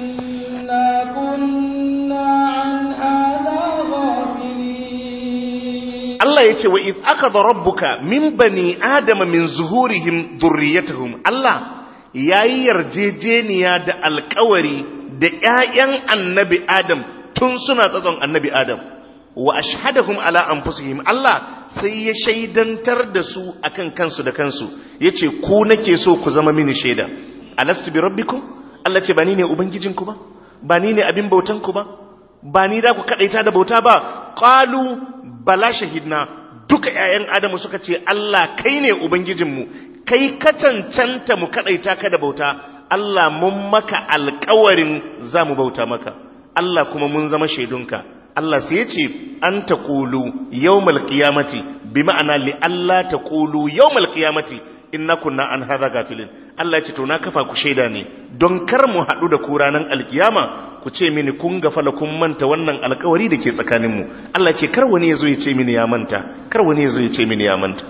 Allah ya ce wa iz akhadha rabbuka min bani adama min zuhurihim dhurriyyatahum. Allah yayi yarjejeniya da alƙawari da ƴaƴan annabi Adam tun suna tsatson annabi Adam. Wa ashhadahum ala anfusihim. Allah sai ya shaidantar da su akan kansu da kansu. Yace ku nake so ku zama mini shaida. Alastu bi rabbikum? Allah ce ba ni ne ubangijinku ba? Ba ni ne abin bautanku ba? Ba ni da ku kadaita da bauta ba? Qalu bala shahidna. Duka ƴaƴan Adamu suka ce Allah kai ne ubangijinmu, kai ka cancanta mu kadaita ka da bauta. Allah mun maka alƙawarin za mu bauta maka. Allah kuma mun zama shaidunka. Allah sai ya ce an taqulu yawmal qiyamati, bi ma'ana li Allah taqulu yawmal qiyamati inna kunna an hadha gafilin. Allah ya ce to na kafa ku shaida ne don kar mu haɗu da ku ranar alkiyama ku ce mini kun gafala kun manta wannan alkawari da ke tsakaninmu. Allah ce kar wani ya zo ya ce mini ya manta, kar wani ya zo ya ce mini ya manta,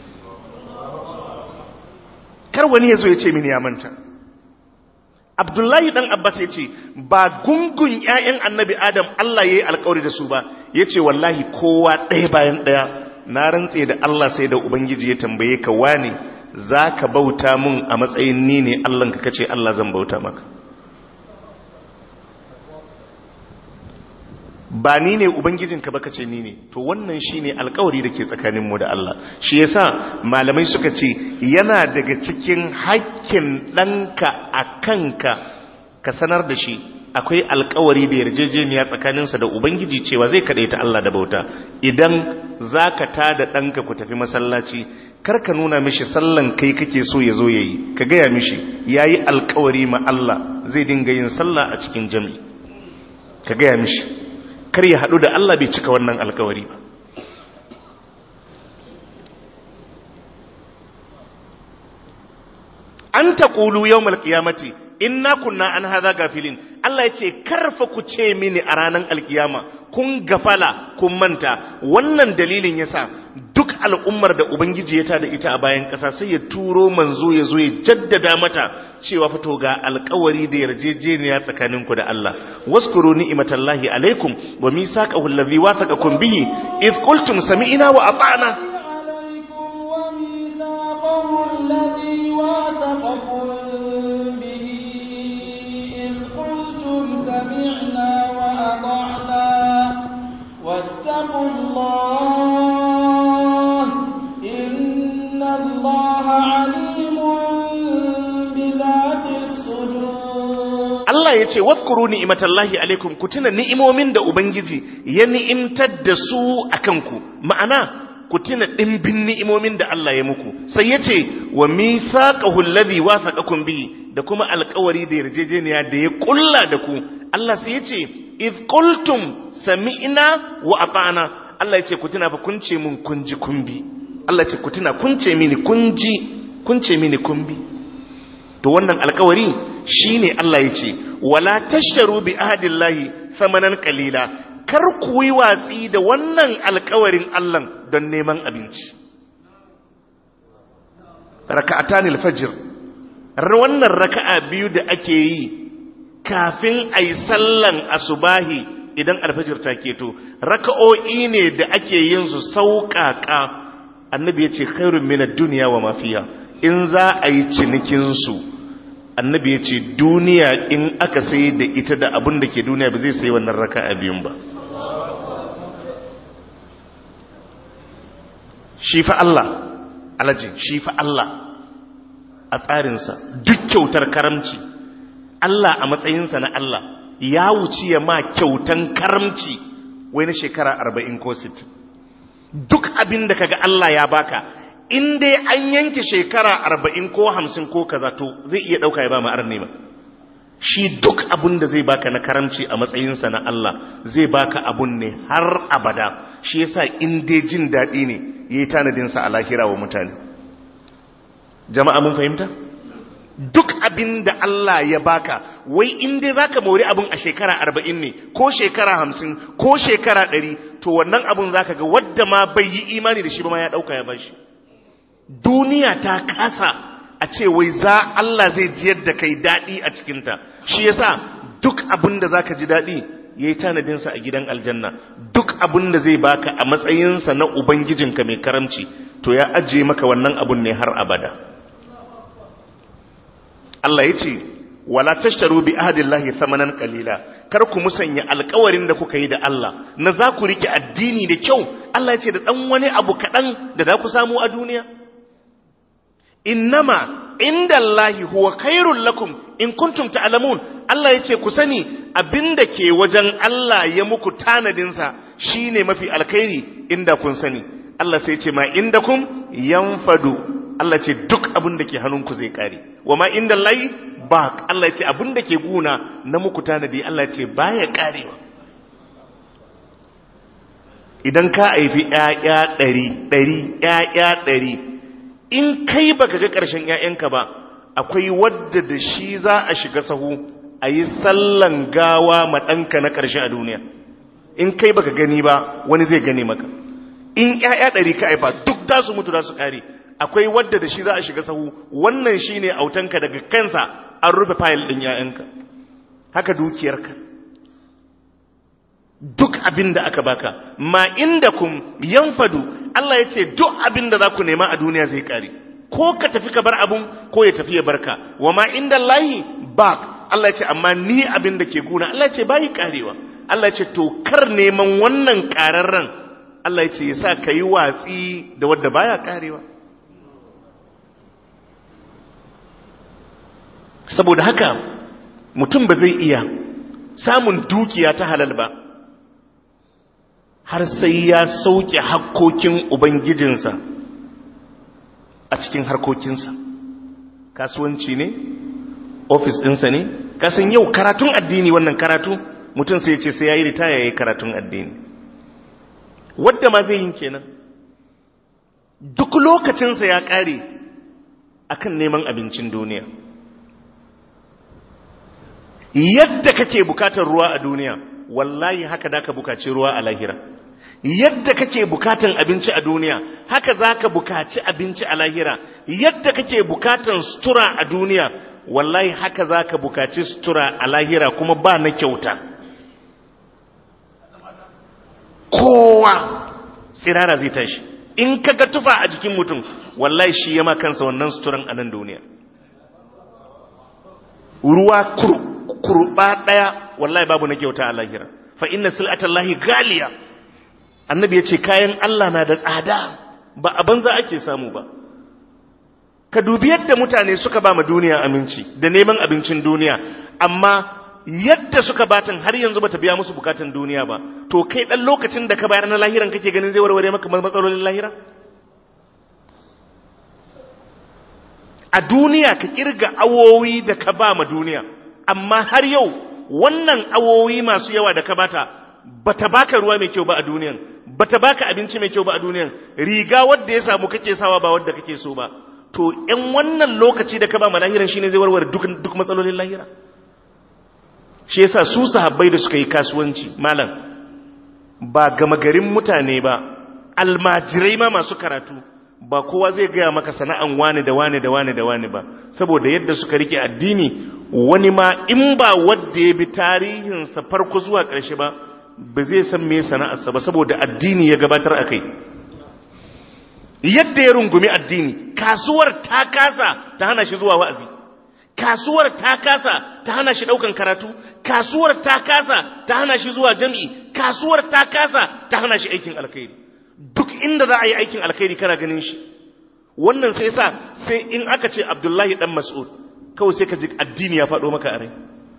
kar wani ya zo ya ce mini ya manta. Abdullahi dan Abbas ya ce ba gungun ƴaƴan annabi Adam Allah ya yi alkawari da su ba. Ya ce wallahi kowa ɗaya bayan ɗaya na rantse da Allah sai da Ubangiji ya tambaye ka wane za ka bauta mun a matsayin ni ne Allahnka kace Allah zan bauta maka. Ba ni ne Ubangijinka ba kace ni ne. To wannan shi ne alkawari da ke tsakaninmu da Allah. Shi yasa malamai suka ce yana daga cikin hakkin ɗanka a kanka ka sanar da shi akwai alkawari da yarjejeniya tsakaninsa da Ubangiji cewa zai kadaita Allah da bauta. Idan za ka tada ɗanka ku tafi masallaci, kar ka nuna mishi sallan kai kake so ya zo ya yi, ka gaya mishi ya yi alkawari ma Allah zai dinga yin sallah a cikin jami. Ka gaya mishi kar ya haɗu da Allah bai cika wannan alkawari ba. An taqulu yawmal qiyamati, inna kunna an hadha gafilin. Allah ya ce karfa ku ce mini a ranar alkiyama kun gafala kun manta. Wannan dalilin yasa duk al'ummar da ubangiji ya tada ita a bayan ƙasa sai ya turo manzo ya zo ya jaddada mata cewa fito ga alƙawari da yarjejeniya tsakaninku da Allah. Waskuru ni'matallahi alaikum wa misaqahu allazi wathaqakum bihi id qultum sami'na wa ata'na. واتقوا الله إن الله عليم بذات الصدور. Allah ya ce wadhkuru ni'matallahi alaikum, ku tuna ni'imomin da ubangiji ya ni'imtar da su akan ku. Ma'ana ku tuna dimbin ni'imomin da Allah ya muku. Sai ya ce wa mithaqahu alladhi wathaqakum bihi, da kuma alƙawari da yarjejeniya da ya kulla da ku. Allah sai ya ce idh qultum sami'na wa ata'na. Allah ya ce ku tuna fa kun ce mun kun ji kun bi. Allah ya ce ku tuna kun ce mini kun ji kun ce mini kun bi. To wannan alƙawari shine Allah ya ce wala tashtaru bi ahdillahi thamanan qalila. Kar ku yi watsi da wannan alƙawarin Allah don neman abinci. Raka'atanil fajr, wannan raka'a biyu da ake yi kafin a yi sallan asubahi idan alfajir ta keto, raka'o'i ne da ake yin su sauƙaƙa. Annabi ya ce khairun minad duniya wa mafiya. In za a yi cinikinsu, annabi ya ce duniya in aka sai da ita da abin da ke duniya ba zai sai wannan raka'a biyun ba. Shi fa Allah, alaji, shi fa Allah a tsarinsa duk kyautar karamci, Allah a matsayinsa na Allah ya wuce ya ma kyautan karamci wai na shekara 40 ko 60. Duk abin da kaga Allah ya baka, in dai an yanke shekara 40 ko 50 ko kaza, to zai iya dauka ya ba mu arne ma. Shi duk abin da zai baka na karamci a matsayinsa na Allah zai baka abun ne har abada. Shi yasa in dai jin daɗi ne yayi tanadin sa a lahira wa mutane. Jama'a mun fahimta? Duk abin da Allah ya baka, wai in dai zaka mori abin a shekara 40 ne ko shekara 50 ko shekara 100, to wannan abun zaka ga wadda ma bai yi imani da shi ba ma ya dauka ya bashi. Duniya ta kasa a ce wai Allah zai jiyar da kai dadi a cikin ta. Shi yasa duk abin da zaka ji dadi yayi tanadin sa a gidan aljanna. Duk abin da zai baka a matsayin sa na ubangijinka mai karamci, to ya ajiye maka wannan abun ne har abada. Allah ya ce wala tashtaru bi ahdillahi thamanan qalila. Kar ku musanya alƙawarin da kuka yi da Allah na za ku rike addini da kyau. Allah ya ce da dan wani abu kadan da za ku samu a duniya. Innama indallahi huwa khairul lakum in kuntum ta'lamun. Allah ya ce ku sani abinda ke wajen Allah ya muku tanadin sa shine mafi alkhairi inda kun sani. Allah sai ya ce ma indakum yanfadu. Allah ce duk abin da ke hannunku zai kare. Wa ma inda Allahi ba, Allah ce abin da ke guna na muku tanadi, Allah ce baya karewa. Idan ka haifi ƴaƴa 100, in kai baka ga ƙarshen ƴaƴanka ba, akwai wadda da shi za a shiga sahu a yi sallan gawa ma ɗanka na ƙarshe a duniya. In kai baka gani ba, wani zai gani maka. In ƴaƴa 100 ka haifa, duk za su mutu za su kare. Akwai wadda da shi za a shiga sahu, wannan shi ne autanka daga kansa an rufe fayil ɗin ‘ya'yanka. Haka dukiyarka. Duk abin da aka baka, ma inda kun yanfadu, Allah ya ce duk abin da za ku nema a duniya zai ƙare. Ko ka tafi ka bar abun, ko ya tafi ya barka. Wa ma inda Allahi ba, Allah ya ce amma ni abin da ke guna, Allah ya ce bayi ƙarewa. Allah ya ce to kar neman wannan ƙararren, Allah ya ce ya sa ka yi watsi da wadda baya ƙarewa. Saboda haka mutum ba zai iya samun dukiya ta halal ba har sai ya sauke hakkokin ubangijinsa a cikin harkokinsa. Kasuwanci ne, ofis ɗinsa ne, kasan yau karatun addini, wannan karatu mutum sai ya ce sai ya yi ritaya ya yi karatun addini. Wadda ma zai yin kenan, duk lokacinsa ya ƙare akan neman abincin duniya. yadda kake bukatar ruwa a duniya wallahi haka da ka bukaci ruwa a lahira. Yadda kake bukatan abinci a duniya haka za ka bukaci abinci a lahira. Yadda kake bukatan sutura a duniya wallahi haka za ka bukaci sutura a lahira, kuma ba na kyauta. Kowa tsirara zai tashi. In ka ga tufa a jikin mutum wallahi shi ya ma kansa wannan suturan a nan duniya. Ruwa kurba daya wallahi babu na kyauta a lahira. Fa inna sil'atallahi galiya. Annabi ya ce kayan Allah na da tsada, ba a banza ake samu ba. Ka dubi yadda mutane suka ba ma duniya aminci da neman abincin duniya, amma yadda suka batan har yanzu bata biya musu bukatun duniya ba. To kai dan lokacin da ka bayar na lahiran kake ganin zai warware maka matsalolin lahira? A duniya ka kirga awowi da ka ba ma duniya, amma har yau wannan awowi masu yawa da ka bata baka ruwa mai kyau ba a duniyan, bata baka abinci mai kyau ba a duniyan, riga wadda ya samu kake sawa ba wadda kake so ba. To in wannan lokaci da ka ba ma lahiran shine zai warware duk matsalolin lahira? Shi yasa su sahabbai da suka yi kasuwanci malam, ba gama garin mutane ba, almajirai ma masu karatu, ba kowa zai gaya maka sana'an wane da wane da wane da wane ba, saboda yadda suka rike addini. Wani ma in ba wadda ya bi tarihinsa farko zuwa ƙarshe ba zai san me sana'arsa ba, saboda addini ya gabatar a kai. Yadda ya rungumi addini, kasuwar ta kasa ta hana shi zuwa wa'azi, kasuwar ta kasa ta hana shi ɗaukan karatu, kasuwar ta kasa ta hana shi zuwa jam'i, kasuwar ta kasa ta hana shi aikin alkhairi. Duk inda za a yi aikin alkhairi kana ganin shi. Wannan sai in aka ce Abdullahi dan Mas'ud, kawai sai ka ji addini ya faɗo maka a rai.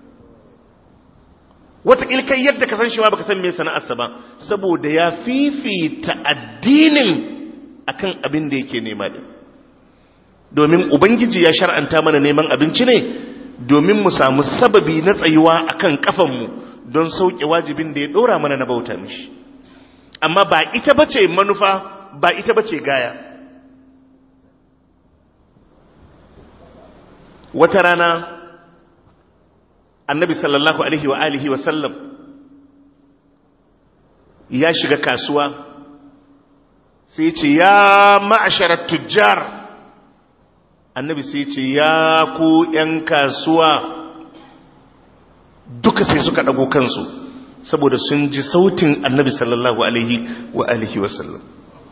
Wataƙil kai yadda ka san shi ma baka san me sana'arsa ba, saboda ya fifita addinin akan abin da yake nema din. Domin Ubangiji ya shar'anta mana neman abinci ne domin mu samu sababi na tsayuwa akan kafanmu don sauke wajibin da ya ɗora mana na bauta mishi. Amma ba ita bace manufa, ba ita bace gaya. Wata rana Annabi sallallahu alaihi wa alihi wa sallam ya shiga kasuwa, sai ya ce ya ma'asharat tujjar. Annabi sai ya ce ya ku ‘yan kasuwa. Duka sai suka ɗago kansu saboda sun ji sautin Annabi sallallahu alaihi wa alihi wa sallam.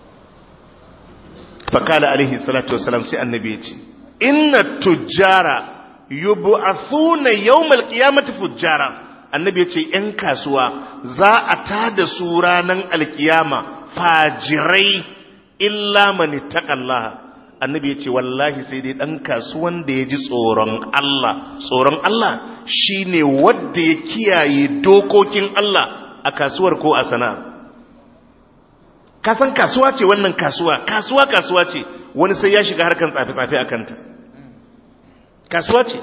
Fakala alaihi salatu wa salam, sai Annabi ya ce inna tujjara yub'athuna yawmal qiyamati fujjara. Annabi ya ce ‘yan kasuwa za a tada su ranar alkiyama fajirai illa man ittaqallaha. Annabi ya ce wallahi sai dai dan kasuwan da ya ji tsoron Allah. Tsoron Allah shine wanda ya kiyaye dokokin Allah a kasuwar ko a sana'a. Ka san kasuwa ce wannan kasuwa ce, wani sai ya shiga harkan tsafe-tsafe a kanta. Kasuwa ce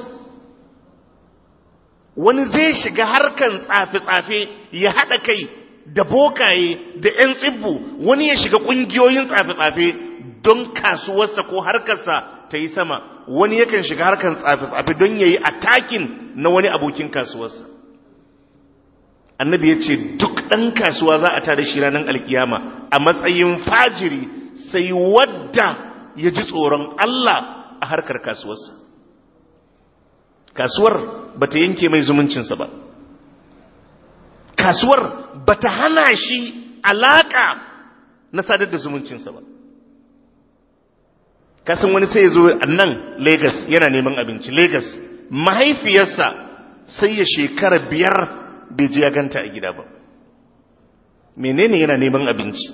wani zai shiga harkan tsafe-tsafe ya haɗa kai da bokaye da 'yan tsibbu, wani ya shiga ƙungiyoyin tsafe-tsafe don kasuwarsa ko harkarsa ta yi sama, wani yakan shiga harkan tsafe-tsafe don ya yi atakin na wani abokin kasuwarsa. Annabi ya ce duk ɗan kasuwa za a tada shi ranar alkiyama a matsayin fajiri sai wadda ya ji tsoron Allah a harkar kasuwarsa. Kasuwar ba ta yanke mai zumuncinsa ba, kasuwar ba ta hana shi alaƙa na sadar da zumuncinsa ba. Kasan wani sai ya zo a nan Lagos yana neman abinci, Lagos, mahaifiyarsa sai ya shekara 5 bai je ya ganta a gida ba. Menene yana neman abinci?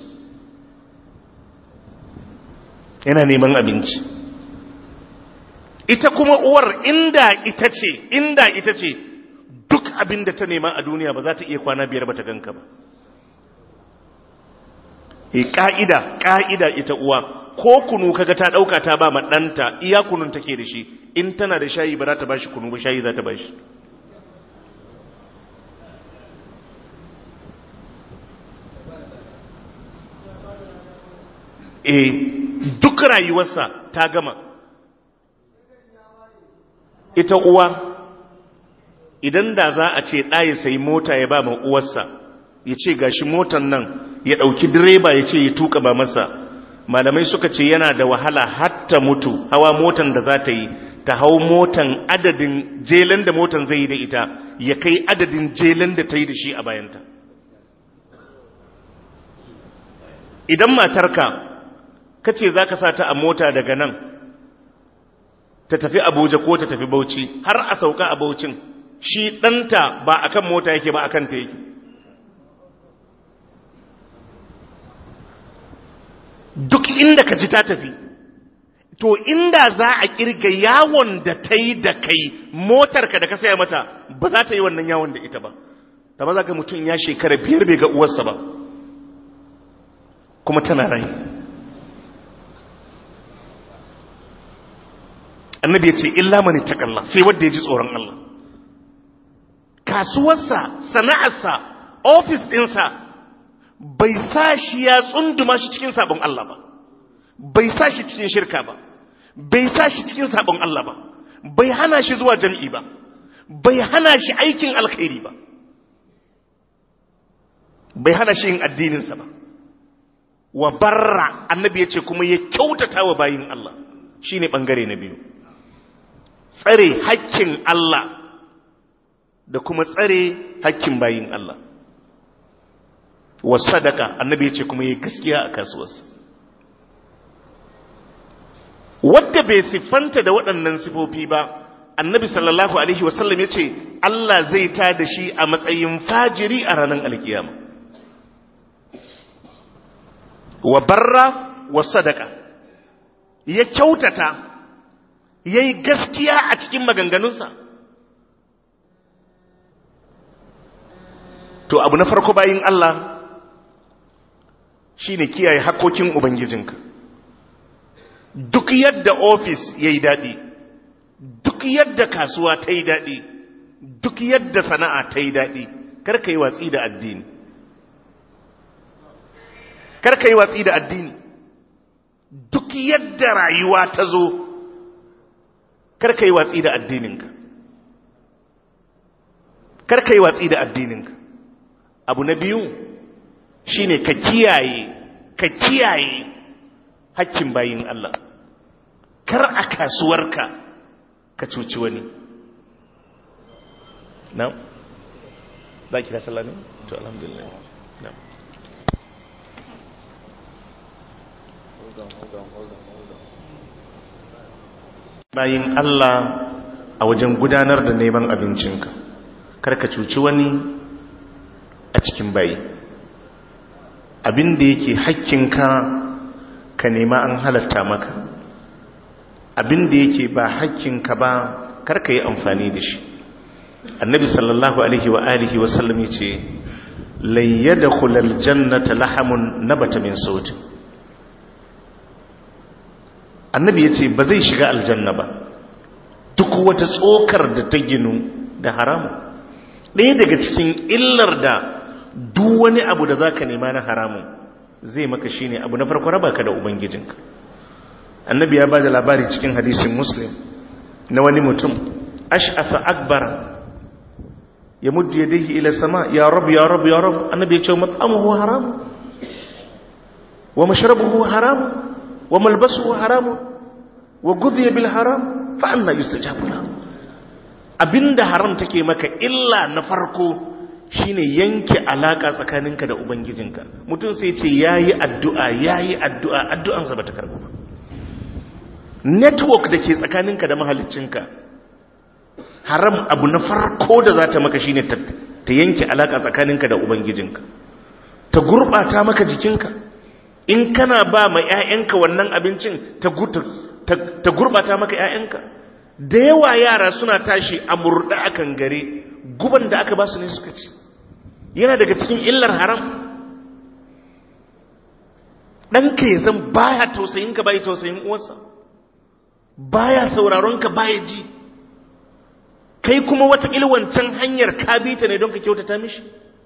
Yana neman abinci. Ita kuma uwar inda ita ce duk abin da ta nema a duniya ba za ta iya kwana 5 ba ta ganka ba. Ka'ida ita uwa, ko kunu kaga ta dauka ta ba ma danta, iya kunun take da shi, in tana da shayi ba za ta bashi kunu ba, shayi za ta bashi. Duk rayuwarsa ta gama. Ita uwa idan da za a ce ɗaya sai mota ya ba ma uwarsa ya ce gashi motan nan ya ɗauki direba ya ce ya tuka ba masa, malamai suka ce yana da wahala hatta mutu hawa motan da za ta yi ta hau motan adadin jelen da motan zai yi da ita ya kai adadin jelen da ta yi da shi a bayanta. Idan matarka kace za ka sa ta a mota daga nan ta tafi Abuja ko ta tafi Bauchi har a sauka a Baucin, shi ɗanta ba akan mota yake ba akan ta yake. Duk inda ka ji ta tafi, to inda za a kirga yawon da ta yi da kai motarka da ka saya mata ba za ta yi wannan yawon da ita ba. Ta ba za ka mutum ya shekara 5 bai ga uwarsa ba, kuma tana rai. Annabi ya ce illa man ittaqalla, sai wanda ya ji tsoron Allah. Kasuwarsa, sana'arsa, ofis ɗinsa bai sa shi ya tsunduma shi cikin sabon Allah ba, bai sa shi cikin shirka ba, bai sa shi cikin sabon Allah ba, bai hana shi zuwa jami'i ba, bai hana shi aikin alkhairi ba, bai hana shi yin addininsa ba. Wa barra, annabi ya ce kuma ya kyautata wa bayin Allah, shi ne ɓangare na biyu. Tsare hakkin Allah da kuma tsare hakkin bayin Allah. Wa sadaka, annabi ya ce kuma ya gaskiya a kasuwarsa. Wadda bai siffanta da waɗannan sifofi ba, annabi sallallahu alaihi wasallam ya ce Allah zai ta da shi a matsayin fajiri a ranar alkiyama. Wa barra wa sadaka, ya kyautata, ya yi gaskiya a cikin maganganunsa. To abu na farko bayin Allah shi ne kiyaye hakokin Ubangijinka. Duk yadda ofis ya yi daɗi, duk yadda kasuwa ta yi daɗi, duk yadda sana'a ta yi daɗi, karka yi watsi da addini. Karka yi watsi da addini. Duk yadda rayuwa ta zo, karka yi watsi da addininka. Karka yi watsi da addininka. Abu na biyu shine ka kiyaye hakkin bayin Allah. Kar a kasuwarka ka cuci wani. Na? Za ki da sallah ne? To alhamdulillah. Na. Bayin Allah a wajen gudanar da neman abincinka, kar ka cuci wani a cikin bayi. Abin da yake hakkinka ka nema an halatta maka, abin da yake ba hakkinka ba kar ka yi amfani da shi. Annabi sallallahu alaihi wa alihi wa sallam yace lan yadkhulal jannata lahamun nabata min sautin. Annabi yace ba zai shiga aljanna ba duk wata tsokar da ta ginu da haramu. Ɗaya daga cikin illar da duk wani abu da zaka nema na haramun zai maka shine abu na farko raba ka da ubangijinka. Annabi ya bada labari cikin hadisin Muslim na wani mutum ash'atha akbar yamuddu yadayhi ila sama, ya rab ya rab ya rab. Annabi ya ce mat'amuhu haram wa mashrabuhu haram wa malbasuhu haram wa ghudhiya bil haram fa anna yustajabu lahu. Abinda haram take maka illa na farko shine yanke alaka tsakaninka da ubangijinka. Mutum sai ce yayi addu'a addu'ansa bata karbu ba. Network dake tsakaninka da mahaliccinka, haram abu na farko da za ta maka shine ta yanke alaka tsakaninka da ubangijinka, ta gurbata maka jikinka. In kana ba ma ƴaƴanka wannan abincin ta gurbata maka ƴaƴanka. Da yawa yara suna tashi a murda akan gare, guban da aka ba su ne suka ci. Yana daga cikin illar haram. Ɗanka ya zan baya tausayinka, baya tausayin uwarsa, baya sauraronka, baya ji. Kai kuma wata wancan hanyar ka bi ta ne don ka kyautata mishi.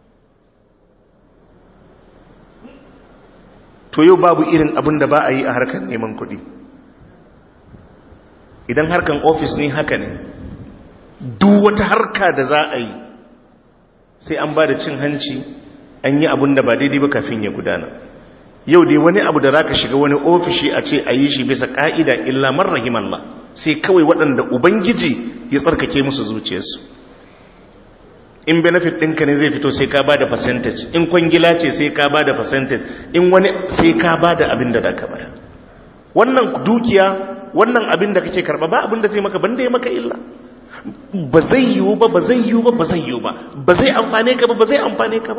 To yau babu irin abin da ba a yi a harkar neman kuɗi. Idan harkan ofis ne haka ne, duk wata harka da za a yi sai an ba da cin hanci, an yi abun da ba daidai ba kafin ya gudana. Yau dai wani abu da za ka shiga wani ofishi a ce a yi shi bisa ƙa'ida illa man rahimallah, sai kawai waɗanda Ubangiji ya tsarkake musu zuciyarsu. In benefit ɗinka ne zai fito sai ka ba da percentage, in kwangila ce sai ka ba da percentage, in wani sai ka ba da abin da za ka bada. Wannan dukiya, wannan abin da kake karɓa ba abin da zai maka banda ya maka illa. Ba zai yiwu ba, ba zai yiwu ba, ba zai yiwu ba, ba zai amfane ka ba, ba zai amfane ka ba.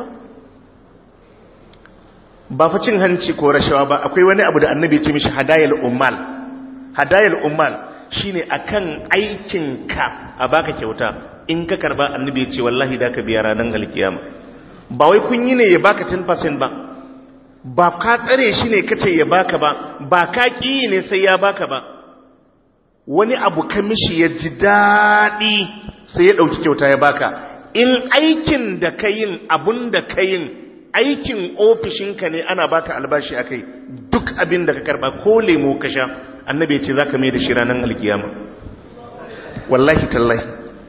Ba fa cin hanci ko rashawa ba, akwai wani abu da annabi ya ce mishi hadayal ummal. Hadayal ummal shine akan aikin ka a baka kyauta, in ka karba annabi ya ce wallahi da ka biya ranar alkiyama. Ba wai kun yi ne ya baka 10% ba, ba ka tsare shi ne kace ya baka ba, ba ka ki ne sai ya baka ba. Wani abu ka mishi ya ji daɗi sai ya ɗauki kyauta ya baka. In aikin da ka yin, abun da ka yin, aikin ofishinka ne ana baka albashi a kai, duk abin da ka karba ko lemo ka sha, annabi ya ce za ka mai da shi ranar alkiyama. Wallahi tallahi.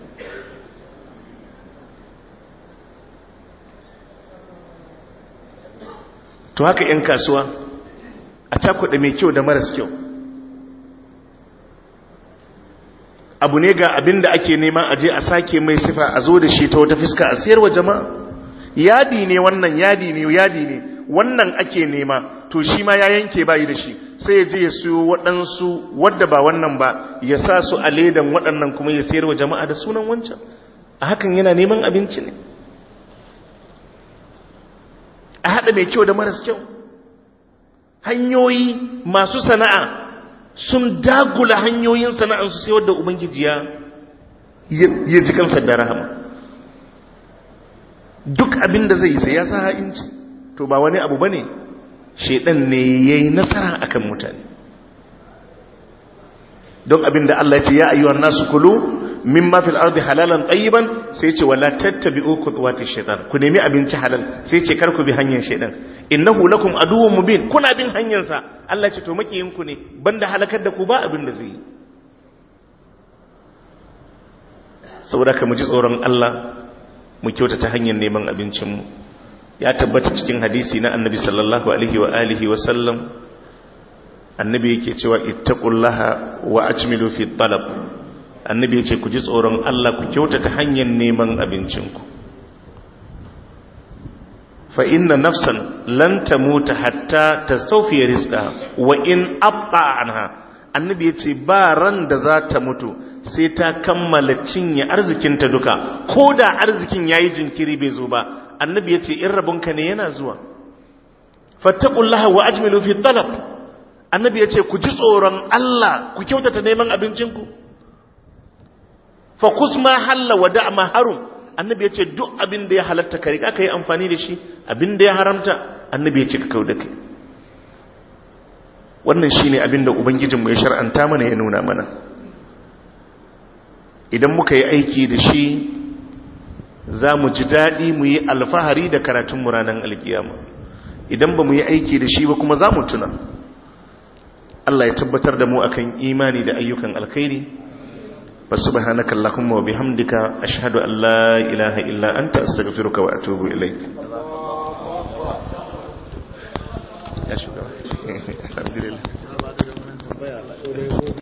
To haka 'yan kasuwa a cakuɗa mai kyau da maras kyau. Abu ne ga abin da ake nema a je a sake mai sifa a zo da shi ta wata fiska a sayarwa jama'a. Yadi ne wannan, yadi ne wannan ake nema, to shi ma ya yanke bayi da shi, sai ya je ya siyo waɗansu wadda ba wannan ba, ya sa su a ledan waɗannan kuma ya sayarwa jama'a da sunan wancan. A hakan yana neman abinci ne. A haɗa mai kyau da maras kyau. Hanyoyi masu sana'a sun dagula hanyoyin sana'ansu sai wadda Ubangiji ya ji kansa da rahama. Duk abin da zai yi sai ya sa ha'inci, to ba wani abu bane, shedan ne yayi nasara akan mutane. Don abin da Allah ya ce ya ayyuhan nasu kulu mimma fil ardi halalan tayyiban, sai ce wala tattabi'u khutuwati shaytan, ku nemi abinci halal, sai ce kar ku bi hanyar shedan, innahu lakum aduwwun mubin, kuna bin hanyar sa. Allah ce to makiyin ku ne, banda halakar da ku ba abin da zai yi. Saboda ka mu ji tsoron Allah, mu kyautata hanyar neman abincin mu. Ya tabbata cikin hadisi na Annabi sallallahu alaihi wa alihi wa sallam, Annabi yake cewa ittaqullaha wa ajmilu fi talab. Annabi ya ce ku ji tsoron Allah, ku kyautata hanyar neman abincinku. Fa inna nafsan lan tamuta hatta tastawfiya rizqaha wa in abqa anha. Annabi ya ce ba ran da za ta mutu sai ta kammala cinye arzikinta duka, ko da arzikin yayi jinkiri bai zo ba. Annabi ya ce in rabonka ne yana zuwa. Fattaqullaha wa ajmilu fi talab. Annabi ya ce ku ji tsoron Allah, ku kyautata neman abincinku. Fakus ma halla wa da ma harum. Annabi ya ce duk abin da ya halatta ka riƙa ka yi amfani da shi, abin da ya haramta annabi ya ce ka kau da kai. Wannan shi ne abin da Ubangijinmu ya shar'anta mana, ya nuna mana. Idan muka yi aiki da shi, za mu ji daɗi, mu yi alfahari da karatunmu ranar alkiyama. Idan ba mu yi aiki da shi ba kuma za mu tuna. Allah ya tabbatar da mu akan imani da ayyukan alkhairi. فسبحانك اللهم وبحمدك أشهد أن لا إله إلا أنت أستغفرك وأتوب إليك. الحمد لله.